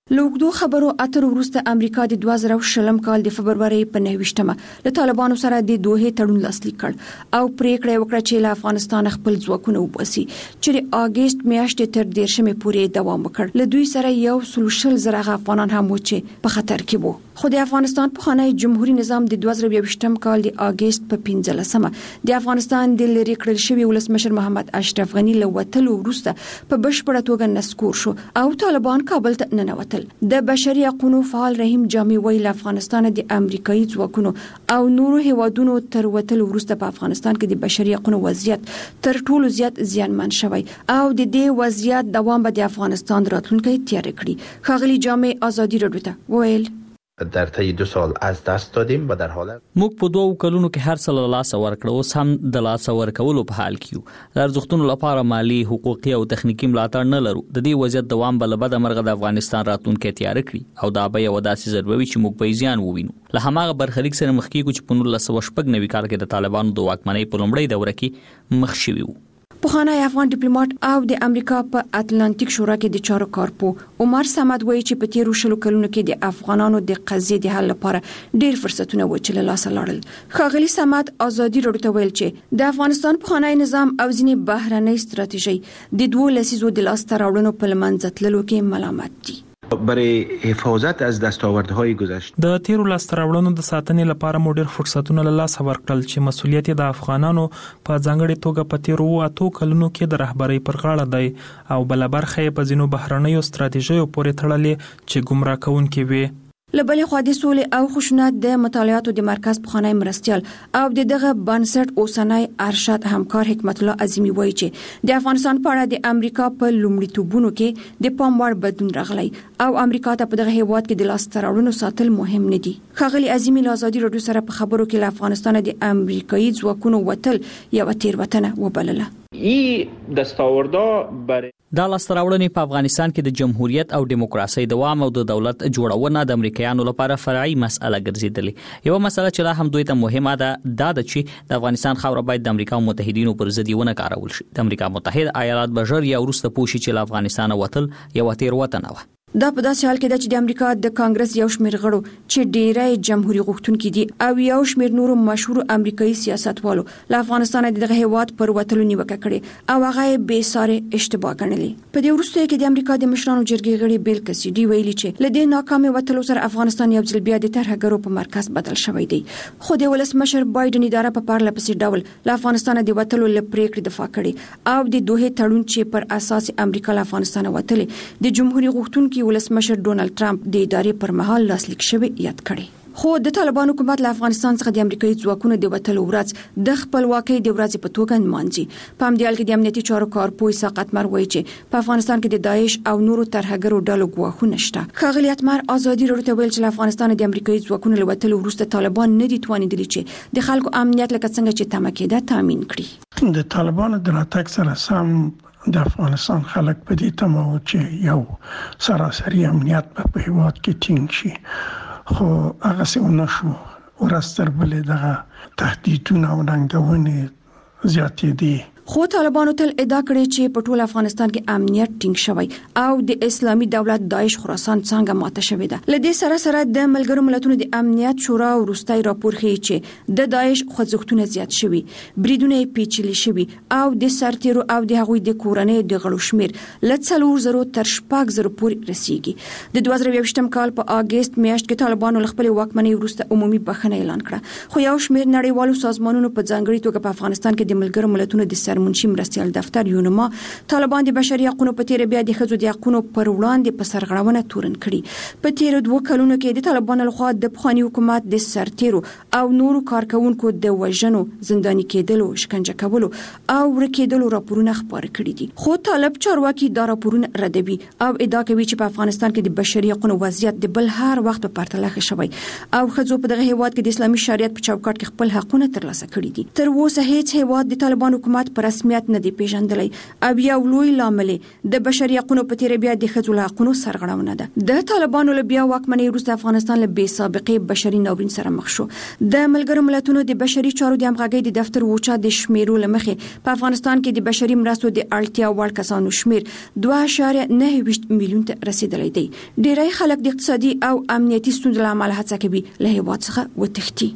لوګدو خبرو اترو وروسته امریکا د دوه زره شلم کال د فبرवरी په نهویشتمه له طالبانو سره د دوه تړون لاسلیک کړ او پریکړه وکړه چې له افغانستان خپل ځواکونه وباسي چې د اگست میاشتې تر دیرشمې پورې دوام وکړ. له دوی سره یو سلوشل زره افغانان هم و چې په خطر کې وو. خو د افغانستان په خانه جمهوریت نظام د دوه زره یوویشتم کال د اگست په پنځلسمه د افغانستان د لری کړل شوی ولسمشر محمد اشرف غنی له وټلو وروسته په بشپړه توګه نسکور شو او طالبان کابل ته ننوتل. د بشري حقوقو فعال رحیم جامع ویل افغانستان د امریکایي ځواکونو او نورو هیوادونو تر وټلو وروسته په افغانستان کې د بشري حقوقو وضعیت تر ټولو زیات زیانمن شوی او د دې وضعیت دوام به د افغانستان راتلونکي تیار کړي. خاغلی جامع ازادي رادیو ته ویل در طی دو سال از دست دادیم و در حال موږ په دوه کلونو کې هر څه له لاسه ورکړو، اوس هم د لاسه ورکولو په حال کې یو. د ارزښتونو لپاره مالی، حقوقي او تخنیکی ملاتړ نه لرو. د دې وضعیت دوام بل بد مرغه د افغانستان راتلونکي تیار کړي او دا به یو داسې ضروري چې موږ په زیان ووینو. له هماغه برخلیک سره مخ کېږو چې په نولس سوه شپږ نوي کال کې د طالبانو د واکمنۍ په لومړۍ دوره کې مخ شوي وو. پخوانی افغان ډیپلوماټ او د امریکا په اتلانتیک شورا کې د چارو کارپو عمر صمد وایي چې په تیرو شلو کلونو کې د افغانانو د قضیې د حل لپاره ډېر فرصتونه و چې له لاسه لاړل. خاغلی صمد ازادي رادیو ته ویل چې د افغانستان پخوانی نظام او ځینې بهرنۍ ستراتیژي د دوه لسیزو د لاسته راوړنو په لمنځه تللو کې ملامت دي. برای حفاظت از دستاوردهای گذشته د تیرو لاسته راوړنو د ساتنې لپاره مو ډېر فرصتونه له لاسه ورکړل چې مسولیت د افغانانو په ځانګړي توګه په تیرو اتو کلونو کې د رهبرۍ پر غاړه دی او بل برخه په ځینو بهرنیو ستراتیژیو پورې تړلې چې ګمراه کوونکې وي. لبلې خو د سولې او خشونت د مطالعاتو د مرکز پخوانی مرستيال او د دغه بنسټ اوسنۍ ارشد همکار حکمت الله عظیمی وایي چې د افغانستان په اړه د امریکا په لومړیتوبونو کې د پام وړ بدلون راغلی او امریکا ته په دغه هیواد کې د لاسته راوړنو ساتل مهم نه دي. خاغلی عظیمی له ازادي رادیو سره په خبرو کې له افغانستان د امریکایي ځواکونو وتل یو تیروتنه وبلله. ای دستاوردا بر دا لاسته راوړنې په افغانستان کې د جمهوریت او دیموکراسي دوام او د دولت جوړونه د امریکایانو لپاره فرعي مسأله ګرځېدلې. یو مسله چې لا هم دوی ته مهمه ده دا ده چې د افغانستان خاوره باید د امریکا متحدینو پر ضد ونه کارول شي. د امریکا متحده ایالات به ژر یا وروسته پوه شي چې له افغانستان وتل یو تیروتنه وه. دا په داسې حال کې ده چې د امریکا د کانګرس یو شمېر غړو چې ډېری جمهوریت غوښتونکي دي او یو شمېر نورو مشهور امریکایي سیاستوالو له افغانستان د دغه هیواد پر وتلو نیوکه کړې او هغه بې ساري اشتباه ګڼلې. په دې وروسته کې د امریکا د مشرانو جرګې غړي بیل کسیډي ویلي چې له دې ناکامي وتلو سره افغانستان یو ځل بیا د ترهګرو په مرکز بدل شوی دی. خو د ولسمشر بایدن اداره په پرله پسې ډول له افغانستان د وتلو لپاره دفاع کړې او د دوه تړون چې پر اساس امریکا له افغانستان وتلې د جمهوریت غوښتونکي ولسمشر ډونالد ټرمپ د ادارې پر مهال لاسلیک شوی یاد کړي. خو د طالبان حکومت له افغانستان څخه د امریکایي ځواکونو د وټلو ورځ د خپلواکۍ د ورځې په توګه نمانځي. په همدې حال کې د امنیتي چارو کارپوه اسحاق اتمر وایي چې په افغانستان کې د داعش او نورو ترهګرو ډلو ګواښونه شته. خاغلی اتمر ازادي رادیو ته ویل چې له افغانستان د امریکایي ځواکونو له وټلو وروسته طالبان نه دي توانیدلي چې د خلکو امنیت لکه څنګه چې تمه کېده تامین کړي. د طالبانو د راتګ سره سم د افغانستان خلک په دې تمه و چې یو سراسري امنیت په هیواد کې ټینګ شي، خو هغه څه ونه شو. ورستر بلې دغه تهدیدونه او ننګونې زیاتې دي. خو طالبانو تل ادعا کړې چې په ټول افغانستان کې امنیت ټینګ شوی او د اسلامي دولت داعش خراسان څنګه ماته شوې ده. لدې سره سره د ملګرو ملتونو د امنیت شورا وروستي راپور ښیي چې د داعش خوځښتونه زیات شوي، بریدونه پیچلي شوي او د سرتیرو او د هغوی د کورنۍ د غړو شمیر له څلور زرو تر شپږ زرو پورې رسیږي. د دوه زره یوویشتم کال په اگست میاشت کې طالبانو خپل واکمنۍ وروسته عمومي بخښنه اعلان کړه، خو یو شمیر نړیوالو سازمانونو په ځانګړي توګه په افغانستان کې د ملګرو ملتونو د منشي مرستيال دفتر یونما طالبان د بشري حقوقو په تیر بیا د ښځو د حقوقو پر وړاندې په سرغړونه تورن کړي. په تیر دوه کلونو کې د طالبانو لخوا د پخوانی حکومت د سرتیرو او نورو کارکونکو د وژنو، زنداني کېدلو، شکنجه کولو او ورکېدلو راپورونه خبر کړي دي. خو طالب چارواکي دا راپورونه ردوي او ادعا کوي چې په افغانستان کې د بشري حقوقو وضعیت د بل هر وخت په پرتله ښه شوی او ښځو په دغه هیواد کې د اسلامي شریعت په چوکاټ کې خپل حقونه ترلاسه کړي دي. تر اوسه هیڅ هیواد د طالبان حکومت پر په رسمیت نه دی پیژندلی او یو لوی لامل د بشري حقوقو په تیر بیا د ښځو له حقوقو سرغړونه ده. د طالبانو له بیا واکمنۍ وروسته افغانستان له بې سابقې بشري ناورین سره مخ شو. د ملګرو ملتونو د بشري چارو د همغږۍ د دفتر وچا د شمیرو له مخې په افغانستان کې د بشري مرستو د اړتیا وړ کسانو شمیر دوه اعشاریه نهه ویشت میلیون ته رسیدلی دی. ډیری خلک د اقتصادي او امنیتي ستونزو له امله هڅه کوي له هېواد څخه وتښتي.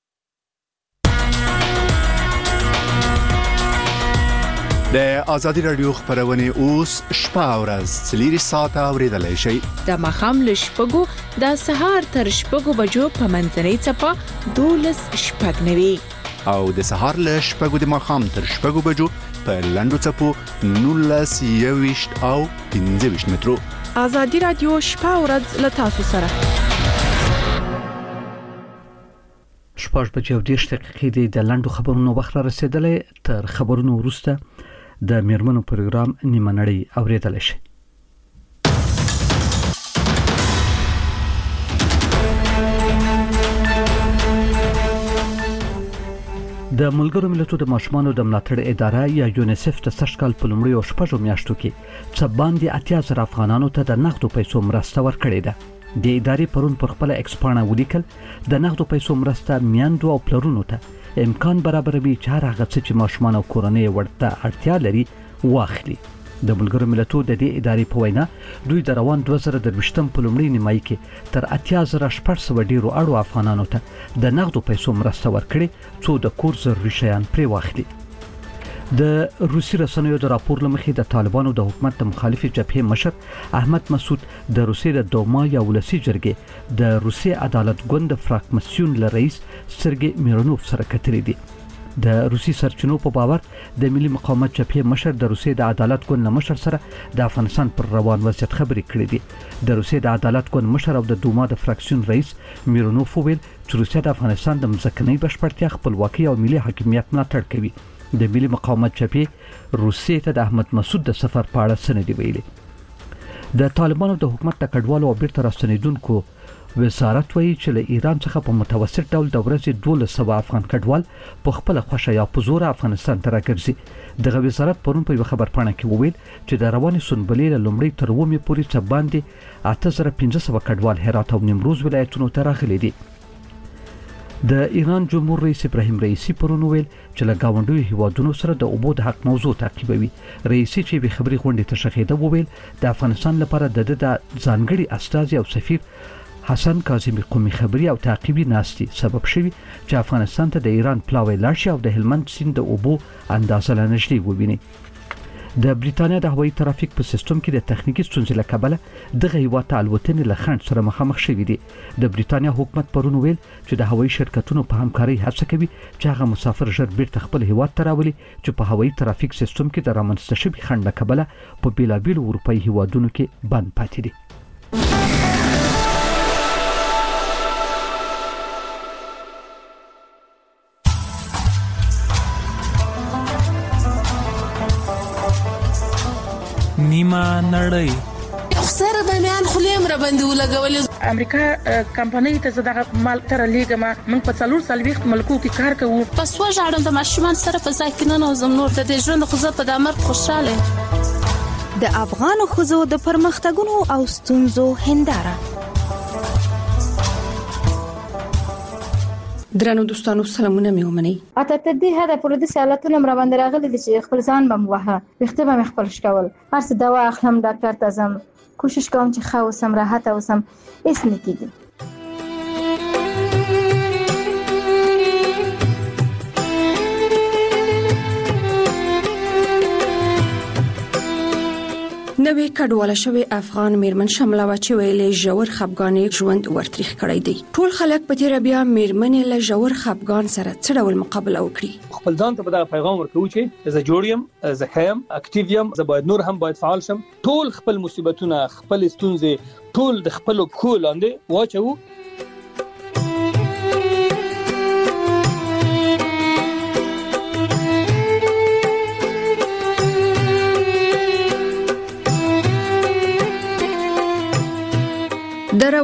د ازادي رادیو خبرونه اوس شپه او ورځ څلور ساعته اوریدلای شئ. د مخام له شپږو د سهار تر شپږو بجو په منځنۍ څپه دولس شپږ نوي او د سهار له شپږو د مخام تر شپږو بجو په لنډو څپو نولس یویشت او پنځه ویشت مترو. ازادي رادیو شپه او ورځ له تاسو سره. شپږ بجې او دېرش دقیقې د لنډو خبرونو وخت را رسیدلی. تر خبرونو وروسته د میرمنو پروګرام نیمه نړۍ اوریدلی شي. د ملګرو ملتونو د ماشومانو د ملاتړ اداره یا یونیسف د سږ کال په لومړیو شپږو میاشتو کې څه باندې اتیا زره افغانانو ته د نغدو پیسو مرسته ورکړې ده. د ادارې پرون پر خپل ایکسپانه ولیکل د نغدو پیسو مرسته میندو او پلرونو ته امکان برابروي چې هر هغه څه چې ماشومان او کورنۍ ورته اړتیا لري واخلي. د ملګرو ملتونو د دې ادارې په وینا دوی د روان دوه زره درویشتم په لومړي نیمایي کې تر اتیا زره شپږ سوه ډیرو اړو افغانانو ته د نغدو پیسو مرسته ورکړي څو د کور ضروري شیان پرې واخلي. د روسي رسنیو د راپور لمخې د طالبانو د حکومت د مخالفې جبهې مشر احمد مسعود د روسي د دوما یا ولسی جرګې د روسي عدالت ګوند د فراکمسیون له رئیس سرګي میرونوف سره کتلې دي. د روسي سرچینو په باور د ملي مقاومت جبهې مشر د روسي د عدالت ګوند له مشر سره د افغانستان پر روان وضعیت خبرې کړې دي. د روسي د عدالت ګوند مشر او د دوما د فراکسیون رئیس میرونوف وویل چې روسیا د افغانستان د ځمکنۍ بشپړتیا، خپلواکۍ او ملي حاکمیت ملاتړ کوي. د ملي مقاومت جبهې روسیې ته د احمد مسعود د سفر په اړه څه نه دي ویلي. د طالبانو د حکومت د کډوالو او بیرته راستنیدونکو وزارت وایي چې له ایران څخه په متوسط ډول د ورځې دولس سوه افغان کډوال په خپله خوښه یا په زوره افغانستان ته راګرځي. دغه وزارت پرون په یوه خبرپاڼه کې وویل چې د روانې سنبلې له لومړۍ تر اوومې پورې څه باندې اته زره پنځه سوه کډوال هرات او نیمروز ولایتونو ته راغلي دي. د ایران جمهور رئیس ابراهیم رئیسی پرون ویل چې له گاونډیو هیوادونو سره د اوبو د حق موضوع تعقیبوي. رئیسی چې به خبري غونډې ته شخېده وویل د افغانستان لپاره د د ځانګړي استازي او سفیر حسن کاظمی قومي خبري او تعقیبي ناستي سبب شوي چې افغانستان ته د ایران پلاوی لاړ شي او د هلمند سیند د اوبو اندازه لا نږدې وویني. د بریتانیا د هوایي ترافیک په سیستم کې د تخنیکی ستونزې له کبله دغه هیواد ته الوتنې له خنډ سره مخامخ شوي دي. د بریتانیا حکومت پرون ویل چې د هوایي شرکتونو په همکارۍ هڅه کوي چې هغه مسافر ژر بیرته خپل هیواد ته راولي چې په هوایي ترافیک سیستم کې د رامنځته شوي خنډ له کبله په بیلابیلو اروپایي هیوادونو کې بند پاتې دي. نیمه نړۍ سره د میان خلیم را باندې ولګولې. امریکا کمپنۍ ته زړه مال تر لیګه ما موږ په څلور سالويخت ملکو کې کار کوو. پس وژاړم د ماشومان سره په ځای کې نه نوزم نور د دې ژوند خو زه په دمر خوشاله. د افغان خزو د پرمختګونو او ستونزو هنداره. درنو دوستانو سلامونه مې ومني. اته تر دې حده پورې د سالتونو مر باندې راغلي دي چې خپل ځان بم وها وخته به خپل شکول هر څه دوا اخلم ډاکټر ته ځم کوشش کوم چې ښه اوسم راحت اوسم هیڅ نه کیږي. نوې کډواله شوی افغان میرمن شمله و چې ویلې ژور خپګان ژوند ورتریخ کړی دی. ټول خلک په تیر بیا میرمنې له ژور خپګان سره څه ډول مقابله وکړي. خپل ځان ته دا پیغام ورکوي چې زه جوړ یم، زه خیم، اکټیو یم، زه باید نور هم باید فعال شم. ټول خپل مصیبتونه، خپل ستونزې ټول د خپل پښو لاندې واچو. د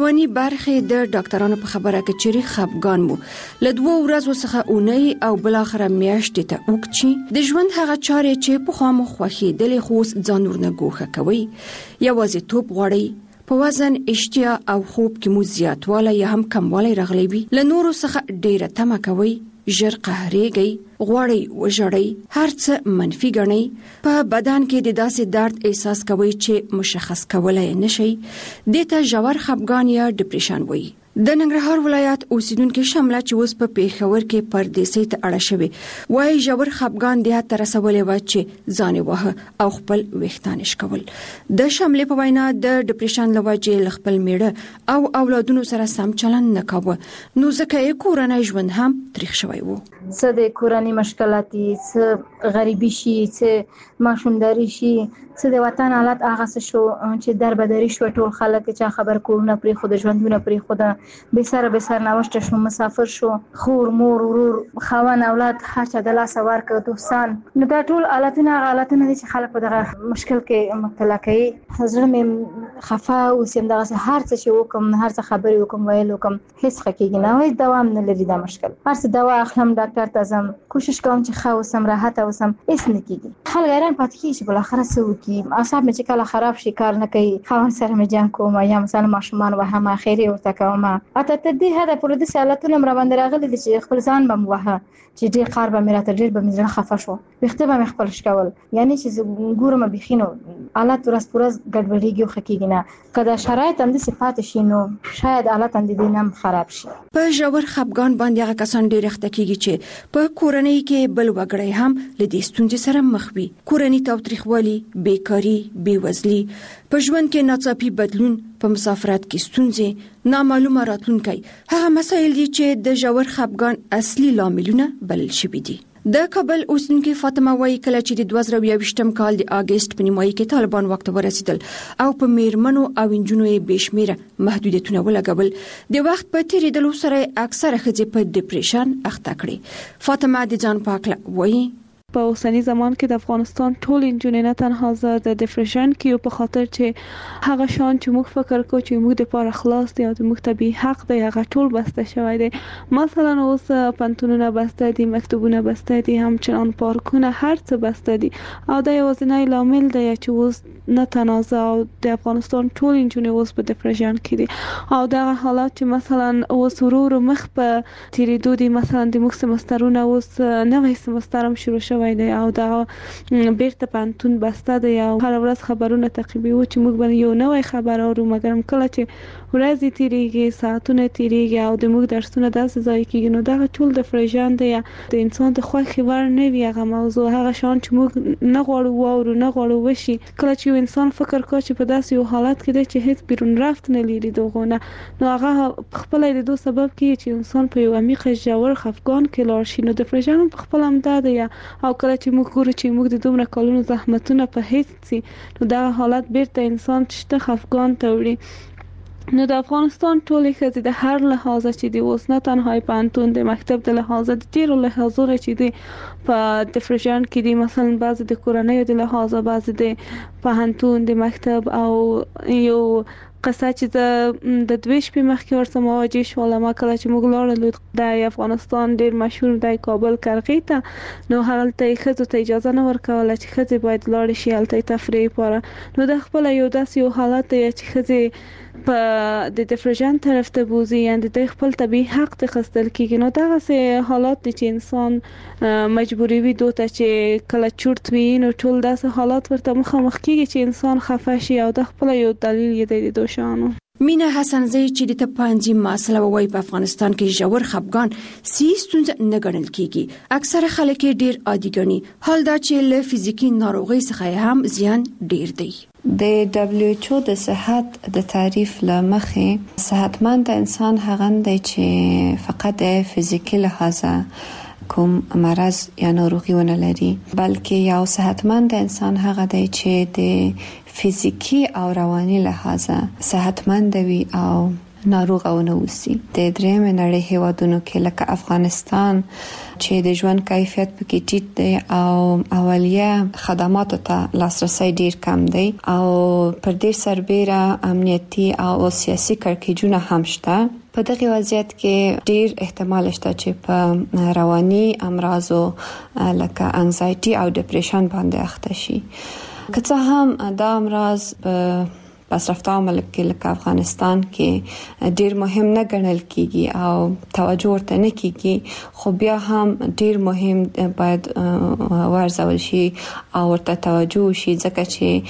رواني برخې د ډاکټرانو په خبره کې چیرې خپګان مو لدوه ورځو څخه اونۍ او بل اخر میاشتې ته وکړي د ژوند هغه چارې چې په خامو خوخي د لخوس ځان ورنه ګوخه کوي یوازې توپ غوړي په وزن اشتیا او خوب کې مو زیاتوالی یا هم کموالی راغلی وي له نورو څخه ډیره تمه کوي ژر قهرېږئ غواړئ وژړئ هر څه منفي ګڼئ په بدن کې د داسې درد احساس کوئ چې مشخص کولای نشئ دې ته ژور خپګان یا ډیپریشن وایي د ننګرهار ولایت اوسیدونکو شمله چې اوس په پیښور کې پردیسي ته اړه شوی وایي ژور خپګان د هات رسولې و چې ځان وه او خپل وختانش کول د شمله په وینا د ډیپریشن لوجې خپل میړه او اولادونو سره سم چلند نه کاوه نو ځکه یې کورنۍ ژوند هم تریخ شوی وو څه د کورنۍ مشکلاتي څه غریبي شي څه ماشومداري شي څه د وطن حالت هغه څه شو چې دربدري شو ټول خلک چې خبر کورونه پرې خود ژوندونه پرې خود به سره به سره نوشته شو مسافر شو خور مور ورور خوان اولاد هرچا د لاس ورکه دوستان نو دا ټول حالتونه حالتونه دي چې خلک په دغه مشکل کې مبتلا کوي حضرت مې خفا او سیم دغه هر څه چې وکم هر څه خبرې وکم ویل وکم هیڅ حقیقي نه وای دوام نه لري دا مشکل هر څه دوا اخلم ډاکټر ته ځم کوشش کوم چې ښه اوسم راحت اوسم هیڅ نه کیږي خلک حیران پاتې کیږي بل اخر څه وکي اعصاب مې چې کله خراب شي کار نه کوي خوان سره مې جنگ کوم یا مثلا ماشومان و هم اخیری ورته کوم اته ته دې هدا پر دې سالتونه مر باندې راغلي چې خپل ځان بم وه چې دې قار به مې راته ډېر به مې زړه خفه شو وخته به مې خپل شکول یعنی چې ګورم بخینو حالت ورس پرز ګډوډیږي خو کېږي نه کله شرایط هم د صفات شي نو شاید حالت هم دې نم خراب شي په ژور خپګان باندې هغه کسان ډېر اخته کېږي چې په کورنۍ کې بل وګړي هم لدې ستونزې سره مخ وي کورنۍ تاوتریخوالي بیکاری بیوزلي په ژوند کې ناڅاپي بدلون په مسافرت کې ستونزې نامعلومه راتلونکي هغه مسایل دي چې د ژور خپګان اصلي لاملونه بلل شوي دي د کابل اوسیدونکو فاطمه وایي کله چې د دوه زره یوویشتم کال د اگست په نیمایي کې طالبان وخت ورسېدل او په میرمنو او انجونو یې بشمیره محدودیتونه ولګول د وخت په تیریدلو سره اکثره ښځې په ډیپریشن اخته کړي فاطمه د ځان پاکله وایي په اوسنی زمان کې د افغانستان ټول انجونې نه تنها زه د ډیپریشن کې په خاطر چې هغه شان چې موږ فکر کوو چې موږ د پاره خلاص دی او د موږ طبي حق دی هغه ټول بسته شوی دی مثلا اوس پنتونونه بسته دي مکتبونه بسته دي همچنان پارکونه هر څه بسته دي او دا یوازینی لامل دی چې اوس نه تنازع او د افغانستان ټول انجونې اوس په ډیپریشن کې دي او دا حالات چې مثلا اوس ورور مخ په تیریدو دي مثلا د موږ سمسترونه اوس نوې سمستر هم شروع شوی دی او دا بیرته پانتون بسته دی او هر ورځ خبرونه تعقیبي و چې موږ باندې یو نوې خبر اورو مګر کله چې ورځې تیریږي ساعتونه تیریږي او د موږ درسونه داسې ځای کېږي نو دا ټول د فرجان دی د انسان د خوښي ور نه وي هغه موضوع هغه شان چې موږ نه غواړو واورو نه غواړو وشي کله چې انسان فکر کوي چې په داسې یو حالت کې دی چې هیڅ بیرون رفت نه لري دغونه نو هغه خپل د دوه سبب کې چې انسان په یو عمیق ژور خفګان کې لاړ شي نو د فرجان په خپل هم دا دی او کله چې موږ ګورو چې موږ د دومره کلونو زحمتونه په هیڅ سي نو دا حالت بیرته انسان چې خفګان ته وړي نو د افغانستان ټولې ښځې د هر لحاظه چې دی اوس نه تنها پانتون د مکتب د لحاظه د ډیرو لحاظونو چې دی په ډیپریشن کې دي مثلا بعضې د کورنۍ د لحاظه بعضې د پوهنتون د مکتب او یو قصه چې د د دوه شپې مخکې ورسره مواجه شوم ما کله چې موږ لاړو د افغانستان ډیر مشهور دی کابل کرغې ته نو هلته ښځو ته اجازه نه ورکوله چې ښځې باید لاړې شي هلته تفریح لپاره نو د خپل یو داسې یو حالت دی چې ښځې په د ډیپریشن طرف ته بوزي یعنی د خپل طبي حق ته خستل کیږي نو دا څه حالات دي چې انسان مجبوری وي دوته چې کله چورت وي نو ټول داسې حالات ورته مخامخ کیږي چې انسان خفه شي او د خپل یو دلیل یې د دوشانو مینا حسنزی چې د تپانځي مسله وای په افغانستان کې ژور خپګان سی ستونزه نه ګڼل کیږي اکثره خلک ډیر عادي ګڼي حال دا چې له فزیکی ناروغي څخه هم زیان ډیر دی د دبليو ایچ او د صحت د تعریف لمخې صحتمند انسان هغه دی چې فقط د فزیکی لحاظه کوم مرض یا ناروغي ونه لري بلکې یو صحتمند انسان هغه دی چې د فزیکی او رواني لحاظه صحتمند وي او ناروغ او نه وسی. د درېم نړۍ هیوادونو کې لکه افغانستان چې د ژوند کیفیت پکې ټیټ دی او اولیه خدماتو ته لاسرسي ډیر کم دی او پر دې سربېره امنیتي او سیاسي کړکېچونه هم شته. په دغه وضعیت کې ډیر احتمال شته چې په رواني امراضو لکه انزایټي او ډیپریشن باندې اخته شي. که څه هم دا امراض په پسرفته ملک کې لکه افغانستان کې ډیر مهم نه ګڼل کیږي او توجه ورته نه کیږي، خو بیا هم ډیر مهم باید ورزول شي او ورته توجه شي، ځکه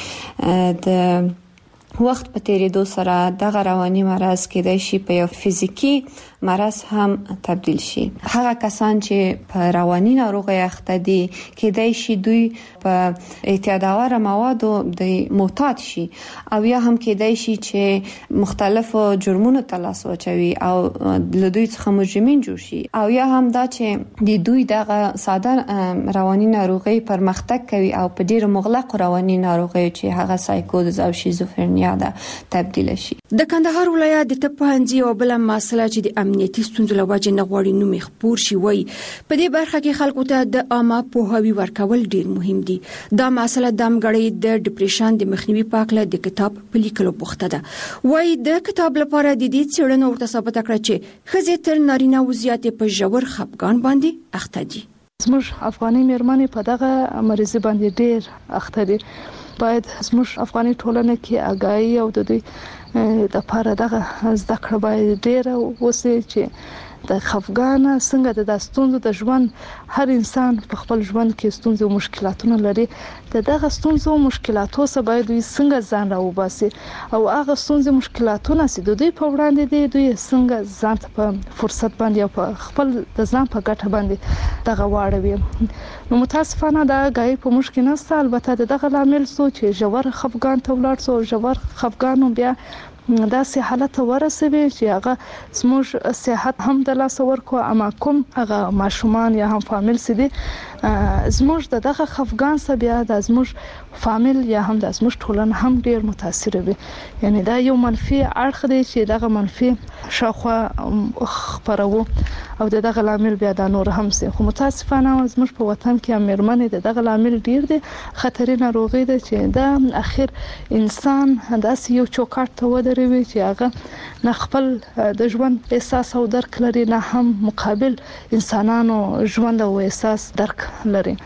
چې د وخت په تیریدو سره دغه رواني مرض کېدای شي په یو فزیکی مرض هم تبدیل شي. هغه کسان چې په رواني ناروغي اخته دي کېدای شي دوی په اعتیادآور موادو د معتاد شي او یا هم کېدای شي چې مختلفو جرمونو ته لاس واچوي او له دوی څخه مجرمین جوړ شي، او یا هم دا چې د دوی دغه ساده رواني ناروغي پرمختګ کوي او په ډیره مغلق رواني ناروغي چې هغه سایکوز او شیزوفرنیا ده تبدیل شي. د کندهار ولایت د طبي او بل مسله چې د امنیتي ستونزو لوجه نه غواړي نو مخبور شي وای په دې برخه کې خلکو ته د عامه پوهاوی ورکول ډیر مهم دي. دا مسله د امګړې د ډیپریشن د مخنیوي پاکله د کتاب په لیکلو بوخته ده. وای د کتاب لپاره د دې څېړنو ورته ثابت کړ چې خزې تر نارینه وضعیت په ژور خپګان باندې اخته دي. زموږ افغاني مېرمنې په دغه مرض باندې ډیر اخته دي. باید زموږ افغاني ټولنه کې آگاهی او د دوی د لپاره دغه زده کړه باید ډیر وسی چې د خفګان څنګه د داستونو د ژوند هر انسان په خپل ژوند کې ستونزې او مشکلاتونه لري. د دغه ستونزو او مشکلاتو سره باید دوی څنګه ځان راوباسي او هغه ستونزې مشکلاتونه چې د دوی په وړاندې دي دوی څنګه ځان ته په فرصت باندې او په خپل د ځان په ګټه باندې دغه واړوي. نو متاسفانه دا غي په مشکل نه، البته دغه لامل سو چې ژور خفګان ته ولاړ سو. ژور خفګان بیا دا سه حالت ورسوي چې هغه زموږ صحت هم د لاس ورکو، اما کوم هغه ماشومان یا هم فامیل سي دي زموږ دغه خفګان سره بیا د زموږ فامیل یا هم د زموږ ټولنه هم ډیر متاثر وي. یعنی دا یو منفي اړخ دی چې دغه منفي شاخوا خبرو او دغه لامل بیا د نور هم سي. خو متاسفانه زموږ په وطن کې امرمنې دغه لامل ډیر دي. خطرې ناروغي ده چې دا اخر انسان داسې یو چوکاټ ته ودروي چې هغه نه خپل د ژوند احساس او درک لري، نه هم مقابل انسانانو ژوند او احساس درک لري.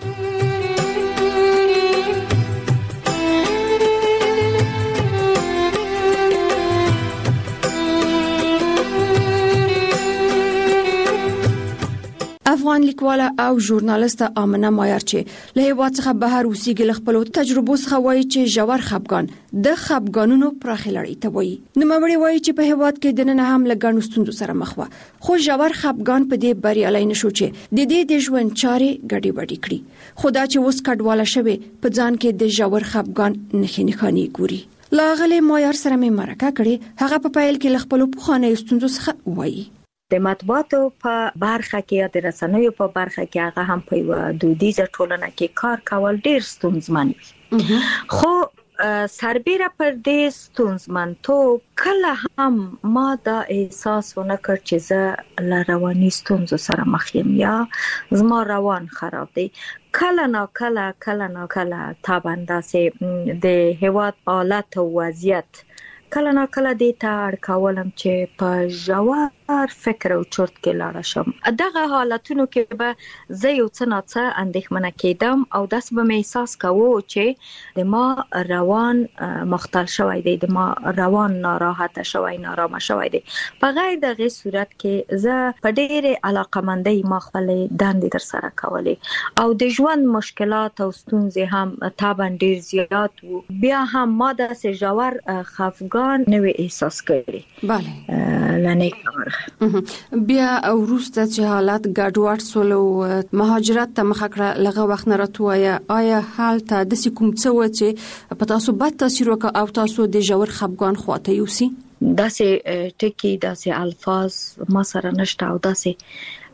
افغان لیکواله او ژورنالیست آمنه مایار چې له هیواد څخه بهر اوسېږي خپل تجربو څخه وایي چې ژور خپګان د خپګانونو پراخه لړۍ ته وایي. نو مې وایي چې په هیواد کې د نن هم لګڼو ستونزو سره مخ و، خو ژور خپګان په دې بریالي نشو چې د دې د ژوند چارې ګډې وډې کړي. خدا چې اوس کډواله شوی په ځان کې د ژور خپګان نښې نښانې ګوري. لاغله مایار سره مې مرکه کړې، هغه په پایل کې خپل پوښتنې ستونزو څخه وایي. د مطبوعاتو په برخه کې یا د رسنیو په برخه کې هغه هم په یو دودیزه ټولنه کې کار کول ډیر ستونزمن وي. خو سربېره پر دې ستونزمنتوب کله هم ما دا احساس ونه کړ چې زه له رواني ستونزو سره مخ یم یا زما روان خراب دی. کله نا کله کله نا کله تابنده سي د هیواد حالت او وضعیت کله نا کله دې ته اړ کولم چې په ژور فکر او چرت کې لاړ شم. دغه حالتونو کې به زه یو څه نه څه اندېښمنه کېدم او داس به مې احساس کوو چې د ما روان مختل شوی دی، د ما روان ناراحته شوی، نارامه شوی دی. په غیر دغه صورت کې زه په ډېرې علاقمندۍ ما خپل دندې تر سره کولې او د ژوند مشکلات او ستونزې هم طبعا ډېر زیات وو. بیا هم ما داسې ژور خفګان نه وی احساس کړی. بله لنه کار بیا وروسته چې حالات ګډوډ سول او مهاجرت ته مخ کړه لغه وخت نه راتوایا، آیا حال ته د کوم څه و چې په تاسو بد تاثیر وکړ او تاسو د ژور خپګان خواته یوسي؟ داسې ټکی داسې الفاظ ما سره نشته او داسې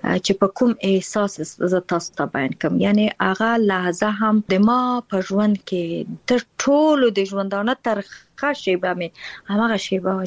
چې په کوم احساس ز تاسو ته بیان کوم، یعنی هغه لحظه هم د ما په ژوند کې تر ټولو د ژوندانه تر خاصه به هغه شیبه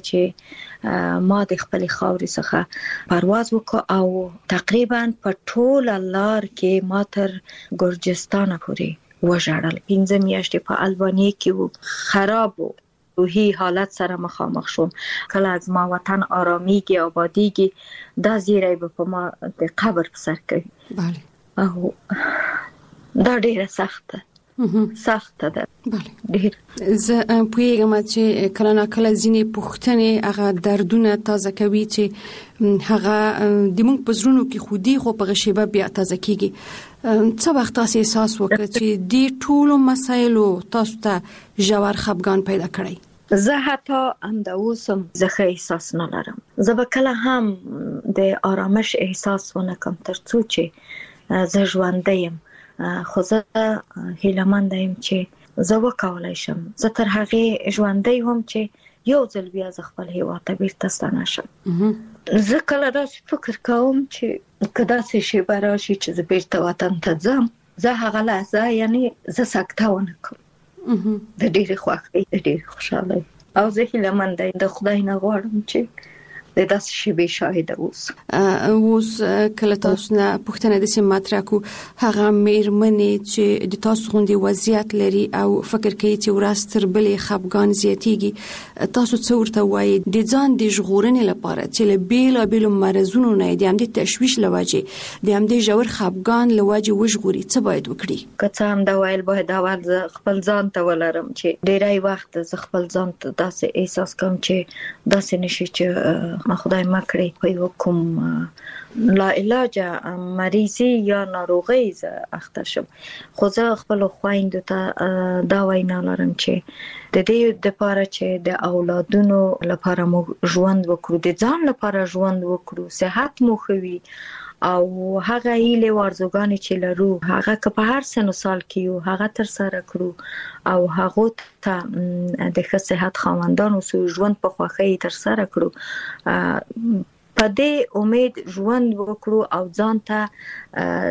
چې ما د خپل خاورې څخه پرواز وکړ او تقریبا په ټول لار کې ما تر ګرجستان پورې وژړل. پنځه میاشتې په البانیا کې و، خراب و، روحي حالت سره مخامخ شوم. کله از ما وطن آرامیږي آبادیږي دا زیری به په ما د قبر په سر کوي. بله. او دا ډیره سخته سخته ده. بله ډیر. زه پوهیږم چې کله نه کله ځینې پوښتنې هغه دردونه تازه کوي چې هغه د موږ په زړونو کې خودي خو په غشيبه بیا تازه کیږي. څه وخت تاسو احساس وکړ چې د ټولو مسایلو تاسو ته ژور خفګان پیدا کړی؟ زه حتی هم د اوسم زخه احساس نه لرم. زه به کله هم د آرامش احساس ونه کوم تر څو چې زه ژوندی یم. خو زه هیله‌مند یم چې زه وکولای شم. زه تر هغه ژوندی هم چې یو ځل بیا ز خپل هیواد ته بیرته ستنه شم. زه کله داسې فکر کوم چې کدا څه شی براشي چې زه بیرته وطن ته ځم، زه هغه لحظه یعنی زه سکته ونه کوم. د ډېرې خوښۍ، د ډېرې خوشحالۍ او زه هیله‌مند یم د خدای نه غواړم چې د داسې شی به شاهد اوس. اوس کله تاسو نه پوښتنه د سیم مطرح کو هغه میرمنې چې د تاسو غوندي وضعیت لري او فکر کوي چې ورځ تر بلې خفګان زیاتیږي، تاسو څه ورته وایي د ځان د ژغورنې لپاره چې له بیل بیل مرزونو نه د هم د تشویش لوجه د هم د ژور خفګان لوجه وژغوري، څه باید وکړي؟ که څه هم دا ویل باید اول خپل ځان ته ولرم چې ډیری وخت ز خپل ځان ته داسې احساس کوم چې داسې نشي چې خدای مکړي په یو کوم لا علاج مریضي یا ناروغي ز اخته شم. خو زه خپل خويندو ته دا وینا لرم چې د دې د لپاره چې د اولادونو لپاره مو ژوند وکړو، د ځان لپاره ژوند وکړو، صحت مو خوي او هغه ایله ورزګانی چې لرو هغه که په هر سن سال کې یو هغه تر سره کړو او هغه ته د ښه صحت خواندانو سو ژوند په خوخه تر سره کړو. په دې امید ژوند وکړو او ځان ته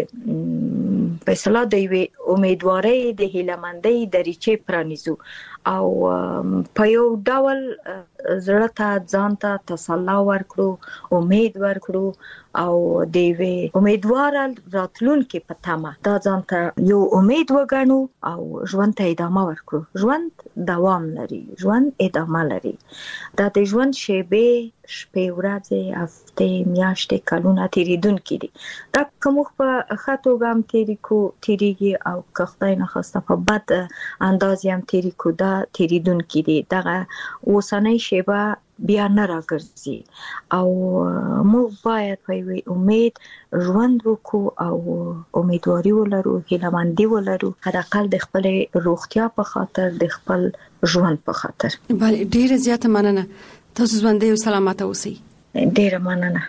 د په اصطلاح د امیدوارۍ د هیله‌مندۍ دریچې پرانیزو او په یو ډول زړه ته ځان ته تسلا ورکړو، امید ورکړو او د وی امیدوار راتلونکي په تمه دا ځان ته یو امید وګڼو او ژوند ته ادامه ورکړو. ژوند دوام لري، ژوند ادامه لري. دا د ژوند شیبې شپې ورځې هفته میاشتې کلونه تیریدونکي دي. دا کوم په خاطو ګام تیری کو تیریږي او که خدای نه خواسته په بد انداز هم تیری کو دا تیریدونکي دي. دغه اوسنۍ شیبه بیا نه راګرځي او موږ باید په یو امید ژوند وکړو او امیدواري ولرو، هیله‌مندي ولرو، حداقل د خپل روغتیا په خاطر، د خپل ژوند په خاطر. بله ډیره زیاته مننه. تاسو ژوندۍ او سلامت اوسئ. ډیره مننه.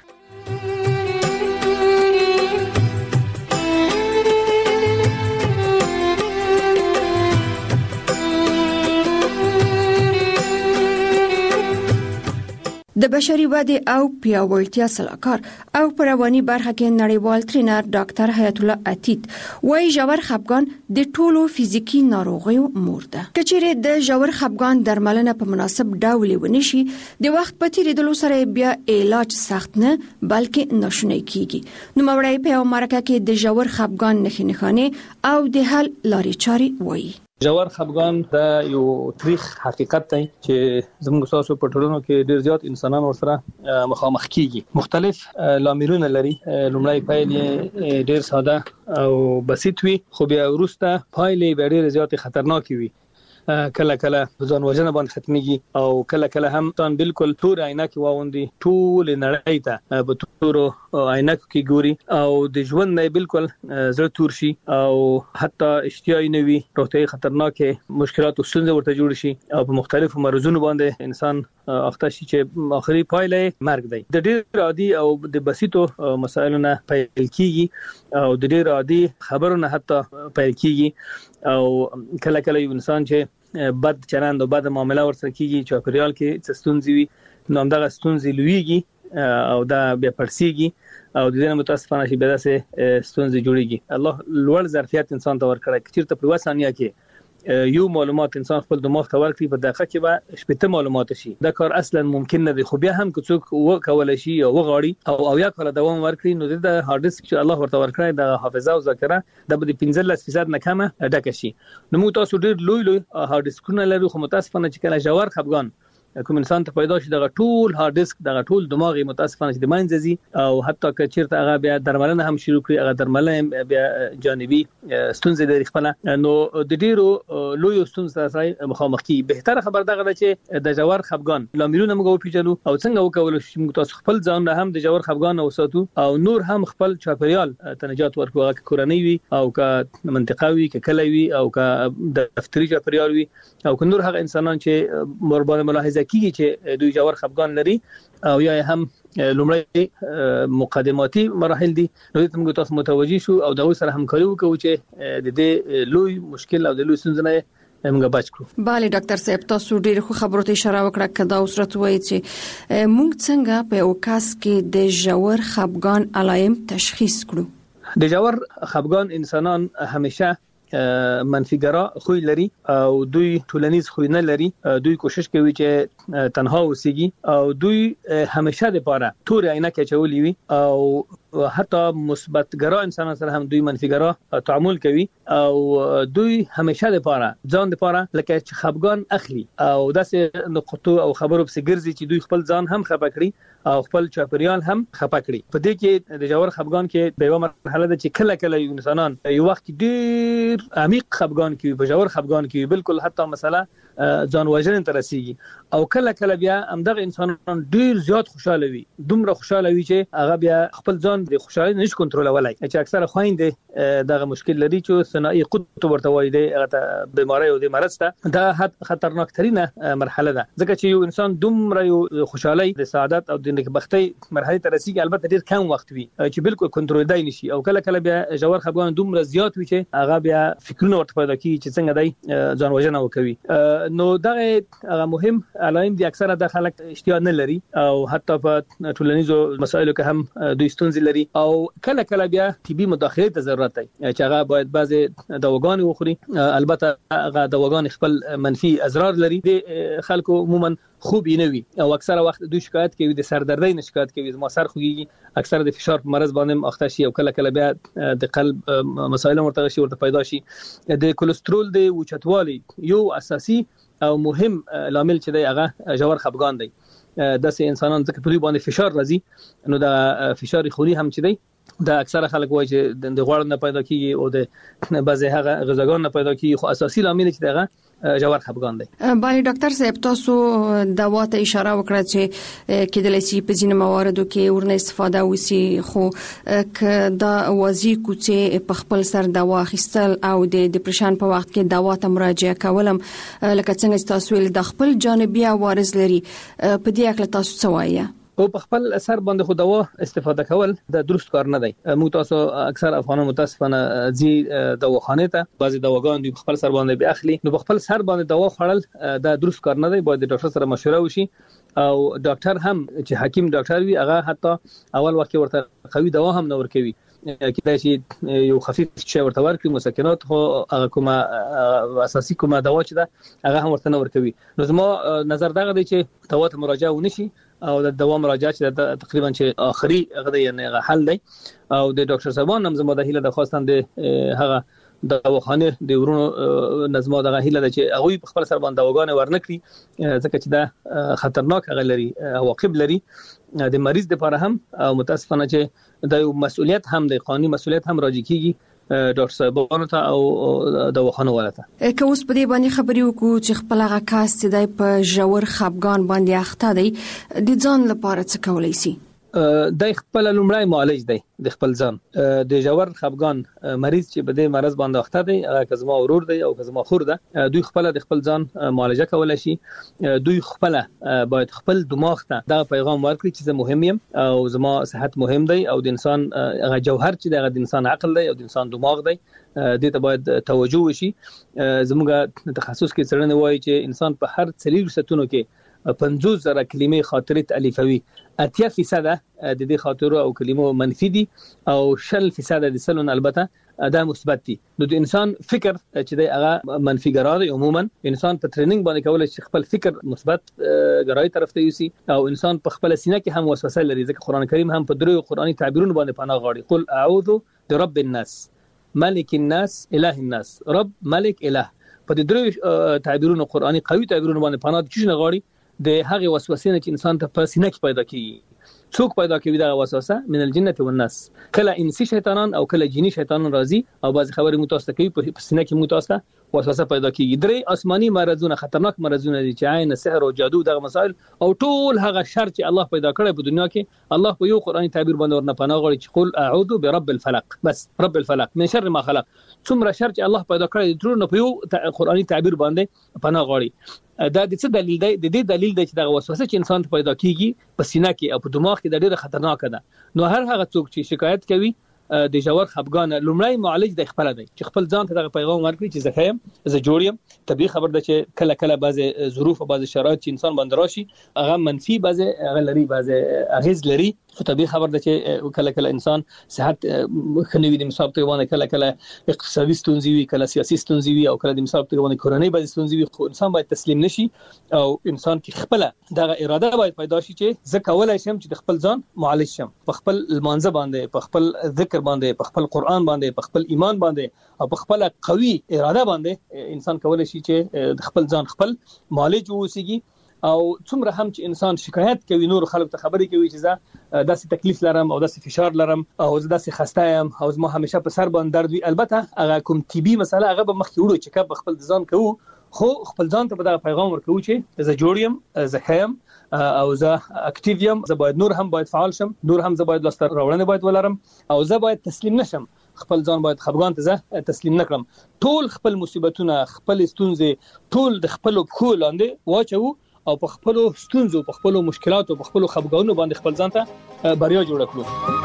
د بشري ودې او پیاوړتیا سلاکار او په رواني برخه کې نړیوال ټرینر ډاکټر حیات الله عتیق وايي ژور خفګان د ټولو فزیکی ناروغیو مور ده. کچېره د ژور خفګان درملنه په مناسب ډول ونشي د وخت په تیریدلو سره بیا علاج سخت نه بلکې ناشونی کیږي. نو مورای په امریکا کې د ژور خفګان نښې نښانې او د حل لارې چارې وایي. ژور خفګان دا یو تاریخ حقیقت دی چې زموږ تاسو په ټولنو کې ډیر زیات انسانان ورسره مخامخ کیږي. مختلف لاملونه لري. لومړی پایلې ډیر ساده او بسيط وي، خو بیا وروسته پایلې ډیر زیات خطرناک وي. کله کله ځان وژنه باندې ختميږي او کله کله هم تان بالکل تور عینکې واوندي ټول نړۍ ته په تورو عینکو کې ګوري او د ژوند نه بالکل زړه تور شي او حتی اشتیاي نه وي، روغتي خطرناکه مشکلات او ستونزې ورته جوړ شي او په مختلفو مرزونو باندې انسان اخته شي چې اخري پایله مرګ دی. د ډېر عادي او د بسيطو مسایلو نه پیل کیږي او د ډېر عادي خبرو نه حتی پیل کیږي او کله کله یو انسان چې بد چلند او بد معامله ورسره کیږي چې پریال کې ستونزې وي نو همدغه ستونزې لویږي او دا بیا پرسیږي او د دې متاسفانه چې به داسې ستونزې جوړيږي. الله لوړ ظرفیت انسان ته ورکړي چې په وسانیا کې یو معلومات انسان خپل دماغ ته ورکړي په دقیقه کې به شپږ معلومات شي. دا کار اصلا ممکن نه دی، خو بیا هم که څوک وکول شي او وغاړي او او یا کله دوام ورکړي نو د هارد ډیسک چې الله ورته ورکړي د حافظه او ذاکره د به پنځلس فیصد نه کمه ډکه شي. نو موږ تاسو ډیر لوی لوی هارد ډیسکونه لرو، خو متاسفانه چې کله جوار خفګان کوم انسان ته پیدا شي دغه ټول هارد ډیسک دغه ټول دماغي متاسفانه چې د ماینځي او حتی که چیرته هغه بیا درملنه هم شروع کړي هغه درملنه بیا جانبي ستونزې لري خپل. نو د ډیرو لوی ستونزې سره مخامخ کی. بهتره خبر دغه ده چې د جوار خفګان لاملونه موږ وپیژنو او څنګه وکول شي موږ تاسو خپل ځان هم د جوار خفګان اوساتو او نور هم خپل چاپیریال تنجات ورکو، هغه کورنۍ وي او که منطقوي که کلوي او که دفتري چاپیریال وي او که نور هغه انسانان چې مربوطه ملاحظه کیږي چې دوی جوار خفګان لري او یا هم لومړی مقدماتي مراحل دي، نو دې موږ تاسو متوجي شو او دغه سره همکاري وکړو چې د دې لوی مشکل او د لوی ستونزې نه موږ بچ کړو. bale ډاکټر صاحب تاسو ډیر خو خبرو ته اشاره وکړه کدا اوسرت وایي چې موږ څنګه په اوکاس کې د جوار خفګان علائم تشخیص کړو. د جوار خفګان انسانان همیشه منفیګرا خوې لري او دوی ټولنیز خوې نه لري، دوی کوشش کوي چې تنها اوسېږي او دوی همیشه د پاره تور عینکه چولې وي او حتی مثبت ګرا انسانان سره هم دوی منفیګرا تعامل کوي او دوی همیشه د پاره ځان د پاره لکه چې خفګان اخلي او داسې نقطو او خبرو په ګرځي چې دوی خپل ځان هم خپه کړي او خپل چاپیریال هم خپه کړي. په دې کې د جوار خفګان کې په یو مرحله ده چې کله کله انسانان یو وخت ډیر عمیق خفګان کې په جوار خفګان کې بالکل حتی مثلا ځان وژنې ته رسیږي او کله کله بیا همدغه انسانان ډیر زیات خوشاله وي، دومره خوشاله وي چې هغه بیا خپل ځان د خوشالۍ نشي کنټرولولای، چې اکثره خويندې دغه مشکل لري چې ثنائي قطب ورته وایي دی هغه بیماری او د مرض ته دا خطرناک ترينه مرحله ده، ځکه چې یو انسان دومره یو خوشالۍ د سعادت او د نیکبختۍ مرحله ته رسیږي البته ډیر کم وخت وي چې بالکل کنټرول دی نشي او کله کله بیا جوار خفګان دومره زیات وي چې هغه بیا فکرونه ورته پیدا کوي چې څنګه دی ځان وژنه وکوي. نو دغه مهم علائم دي اکثره د خلک اشتیا نه لري او حتی په ټولنیزو مسایلو کې هم دوی ستونزې لري او کله کله بیا طبي مداخله ته ضرورت دی چې هغه باید بعضي دواګان وخوري. البته هغه دواګان خپل منفي اضرار لري، د خلکو عموما خوب یې نه وي او اکثره وخت دوی شکایت کوي د سردردۍ نه شکایت کوي، زما سر خوږي، اکثره د فشار په مرز باندې اخته شي او کله کله بیا د قلب مسایل ورته شي ورته پیدا شي. د کولیسټرول د اوچتوالي یو اساسي او مهم لامل چې دی هغه جوار خفګان دی. داسې انسانان ځکه په دوی باندې فشار راځي نو د فشار خوني هم چې دی دا اکثره خلک وایي چې د غوړ نه پیدا کیږي او د بعضي هغه غذاګان نه پیدا کیږي، خو اساسي لامل چې دغه جوار خفګان دی. bale ډاکټر صاحب تاسو دوا ته اشاره وکړه چې کېدلای شي په ځینو مواردو کې ورنه استفاده وسی، خو ک دا وازی کوڅه په خپل سر دوا اخیستل او د ډیپریشن په وخت کې دوا ته مراجعه کولم لکه څنګه تاسو ویل د خپل جانبي عوارض لري، په دې اړه تاسو څه وایي؟ او په خپل اثر باندې خو دوا استفاده کول د درست کار نه دی. موږ تاسو اکثر افغانان متاسفانه ځي دواخانه ته بعضي دواګان دوی خپل سر باندې به اخلي، نو په خپل سر باندې دوا خوړل د درست کار نه دی، باید د ډاکټر سره مشوره وشي او ډاکټر هم چې حکیم ډاکټر وي هغه حتی اول وخت ورته قوي دوا هم نه ورکوي، کله چې یو خفیف شی ورته ورکړي مسکنات خو هغه کومه اساسي کومه دوا چې ده هغه هم ورته نه ورکوي. نو زما نظر دغه دی چې دوا ته مراجعه ونشي او د دوا مراجعه چې تقریبا چې اخري هغه یعنی حل دی او د ډاکټر صاحبان هم زما د هیله د خواستان د هغه د دواخانه د ورونو نظم دغه هیله ده چې هغه په خپل سر باندې دواګانې ورنکړي ځکه چې دا خطرناک هغه لري عواقب لري د مریض لپاره هم او متاسفانه چې د مسؤلیت هم د قانوني مسؤلیت هم راځي کیږي ډاکټر صاحبانو ته او دواخانه ولته. که اوس په دې باندې خبرې وکړو چې خپل هغه کاس چې د په جوړ خفګان باندې اخته دی د ځان لپاره څه کولای شي؟ د خپل لومړی معالج دی د خپل ځان د جوړ خفګان مریض چې بده مرز باندې اخته دی هغه کزما ورور دی او کزما خور ده دوی خپل د خپل ځان معالجه کولای شي، دوی خپل باید خپل دماغ ته دا پیغام ورکړي چې زه مهم یم او زما صحت مهم دی او د انسان هغه جوهر چې د انسان عقل دی او د انسان دماغ دی دې ته باید توجه وشي. زموږ تخصص کې څرنه وایي چې انسان په هر څلور ستونو کې پنځوس زره کلمې خاطرې تالیفوي، اتیا فیصد د دې خاطرو او کلمو منفي دي او شل فیصد د سلون البته دا مثبت دي. نو د انسان فکر چې د هغه منفي ګرایي عموما انسان په ټریننګ باندې کولای شي خپل فکر مثبت ګرایي طرف ته یوسي او انسان په خپل سینه کې هم وسوسه لري، ځکه قران کریم هم په درو قرآني تعبیرونو باندې پناه غواړي. قل اعوذ برب الناس، ملک الناس، اله الناس. رب، ملک، اله، په دې درو تعبیرونو قرآني قوي تعبیرونو باندې پناه د چی نه غواړي؟ د هغه وسوسې نه چې انسان ته په سینه کې پیدا کیږي. څوک پیدا کوي دا وسوسه؟ من الجنه والناس. کله انسی شیطانان او کله جنی شیطانان راځي او بعض خبرې متوسطه کوي په سینه کې متوسطه وسوسه پیدا کیږي. درې آسماني مرزونه، خطرناک مرزونه دي چې عین، سحر او جادو دغه مسائل او ټول هغه شر چې الله پیدا کړی په دنیا کې، الله په یو قرآني تعبیر باندې ورنه پناه غواړي چې قل اعوذ برب الفلق، بس رب الفلق من شر ما خلق. څومره شر چې الله پیدا کړی ټول نه په یو قرآني تعبیر باندې پناه غواړي. دا د څه دلیل دی؟ د دې دلیل دی چې دا وسوسه چې انسان ته پیدا کیږي په سینه کې او په دماغ کې د ډېره خطرناک ده. نو هر هغه څوک چې شکایت کوي د جوړ خپګان، لومړی معالج د خپل دی چې خپل ځان ته دغه پیغام ورکړي چې زه خیم، زه جوړ یم. طبيعي خبر ده چې کله کله بعضی ظروف او بعضی شرایط چې انسان باندې راشي هغه منفي بعضی هغه لري، بعضی اغیز لري. خو طبيعي خبر ده چې کله کله انسان صحت خنوي د مثال په وانه، کله کله اقتصادي ستونزې وي، کله سیاسي ستونزې وي او کله د مثال په وانه کورنۍ بعضی ستونزې وي. خو انسان باید تسلیم نشي او انسان کې خپل دغه اراده باید پیدا شي چې زه کولای شم چې د خپل ځان معالج شم، په خپل المانزه باندې، په خپل ذکر باندې، په خپل قرآن باندې، په خپل ایمان باندې او په خپل قوي اراده باندې انسان کولای شي چې د خپل ځان خپل معالج ووسیږي. او څومره هم چې انسان شکایت کوي، نور خلک ته خبرې کوي چې زه داسې تکلیف لرم او داسې فشار لرم او زه داسې خسته یم او زما همیشه په سر باندې درد وي، البته هغه کوم طبي مسله هغه به مخکې وړو چې کب خپل ځان کوو، خو خپل ځان ته به دا پیغام ورکوو چې زه جوړ یم، زه خیم او زه اکټیو یم، زه باید نور هم باید فعال شم، نور هم زه باید لاسته راوړنې باید ولرم او زه باید تسلیم نشم، خپل ځان باید خپګان ته زه تسلیم نکړم. ټول خپل مصیبتونه، خپل ستونزې ټول د خپل پخو لاندې واچو او په خپل ستونزو، په خپل مشکلاتو، په خپل خپګانونو باندې خپل ځان ته بریا جوړ کړو.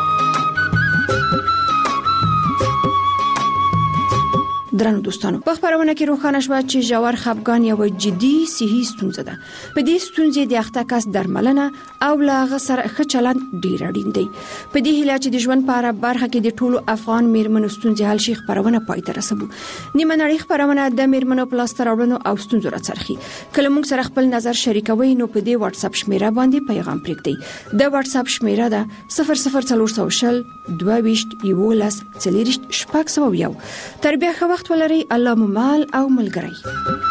درنو دوستانو، په خبرونه کې روښانه شوه چې ژور خپګان یو جدي صحي ستونزه ده. په دې ستونزې د اخته کس درملنه او لا غسر ښه چلند ډیر اړین دی. په دې هیله چې د ژوند په اړه برخه کې د ټولو افغان میرمنو ستونزې حل شي، خبرونه پای ته رسوو. نیمه نړۍ خبرونه د میرمنو په لاس راوړنو او ستونزو راڅرخي. کله موږ سره خپل نظر شریکوي نو په دې واتس اپ شمیره باندې پیغام پرېږدئ. د واتس اپ شمیره ده صفر صفر څلور سوه شل دوه ویشت یولس څلوېښت شپږ سوه یو. تر بیا ښه وخت ولري. الله مو مال او ملګری.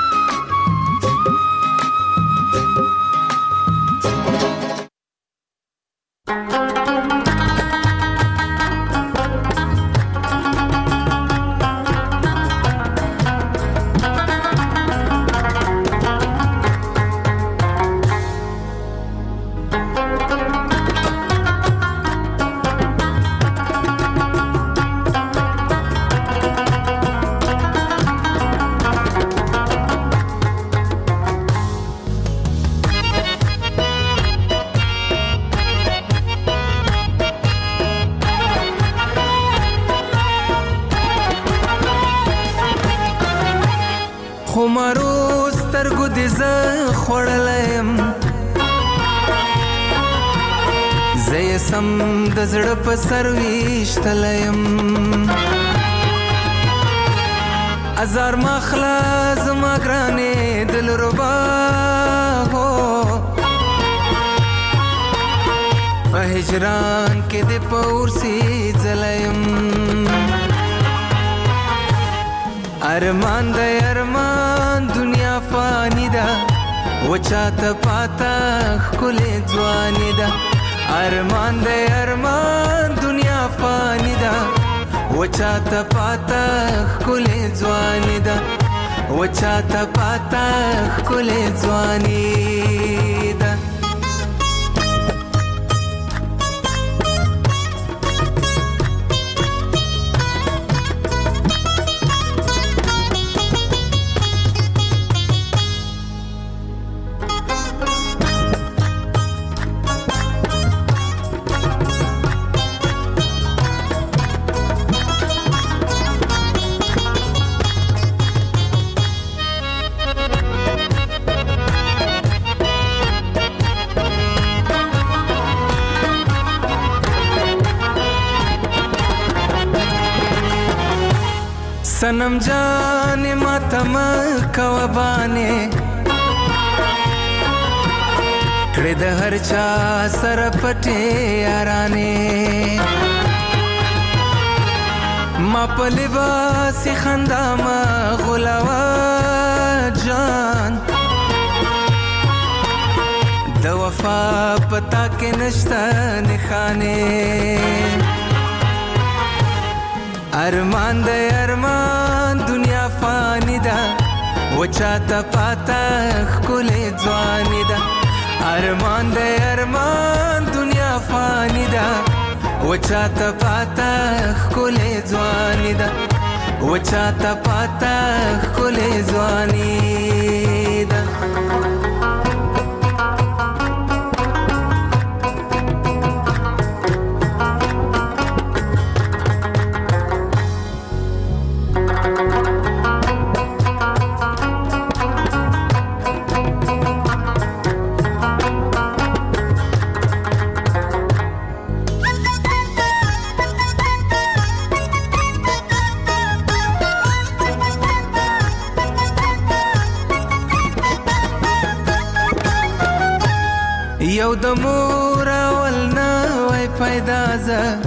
زړه په سرويشتلم ازار مخلا زما ګرانې دل ربا هو په هجران کې د پورسي زلم ارمان د ارمان دنیا فانی ده وچاته پاتا خلې ځواني ده ارمان دے ارمان دنیا فانی دا وچاتا پاتا خلے ځوانی دا وچاتا پاتا خلے ځوانی دا صنم جان ما تم کوبانه کړه د هر چا سر پټه یارانه ما په لباس خندا ما غلاوا جان د وفا پتا کې نشته نخانه ارمان د ارمان دنیا فانی ده وچا ته پاتا خلې ځواني ده ارمان د ارمان دنیا فانی ده وچا ته پاتا خلې ځواني ده وچا ته پاتا خلې ځواني ده یو د مور اول نه وای پیدا ز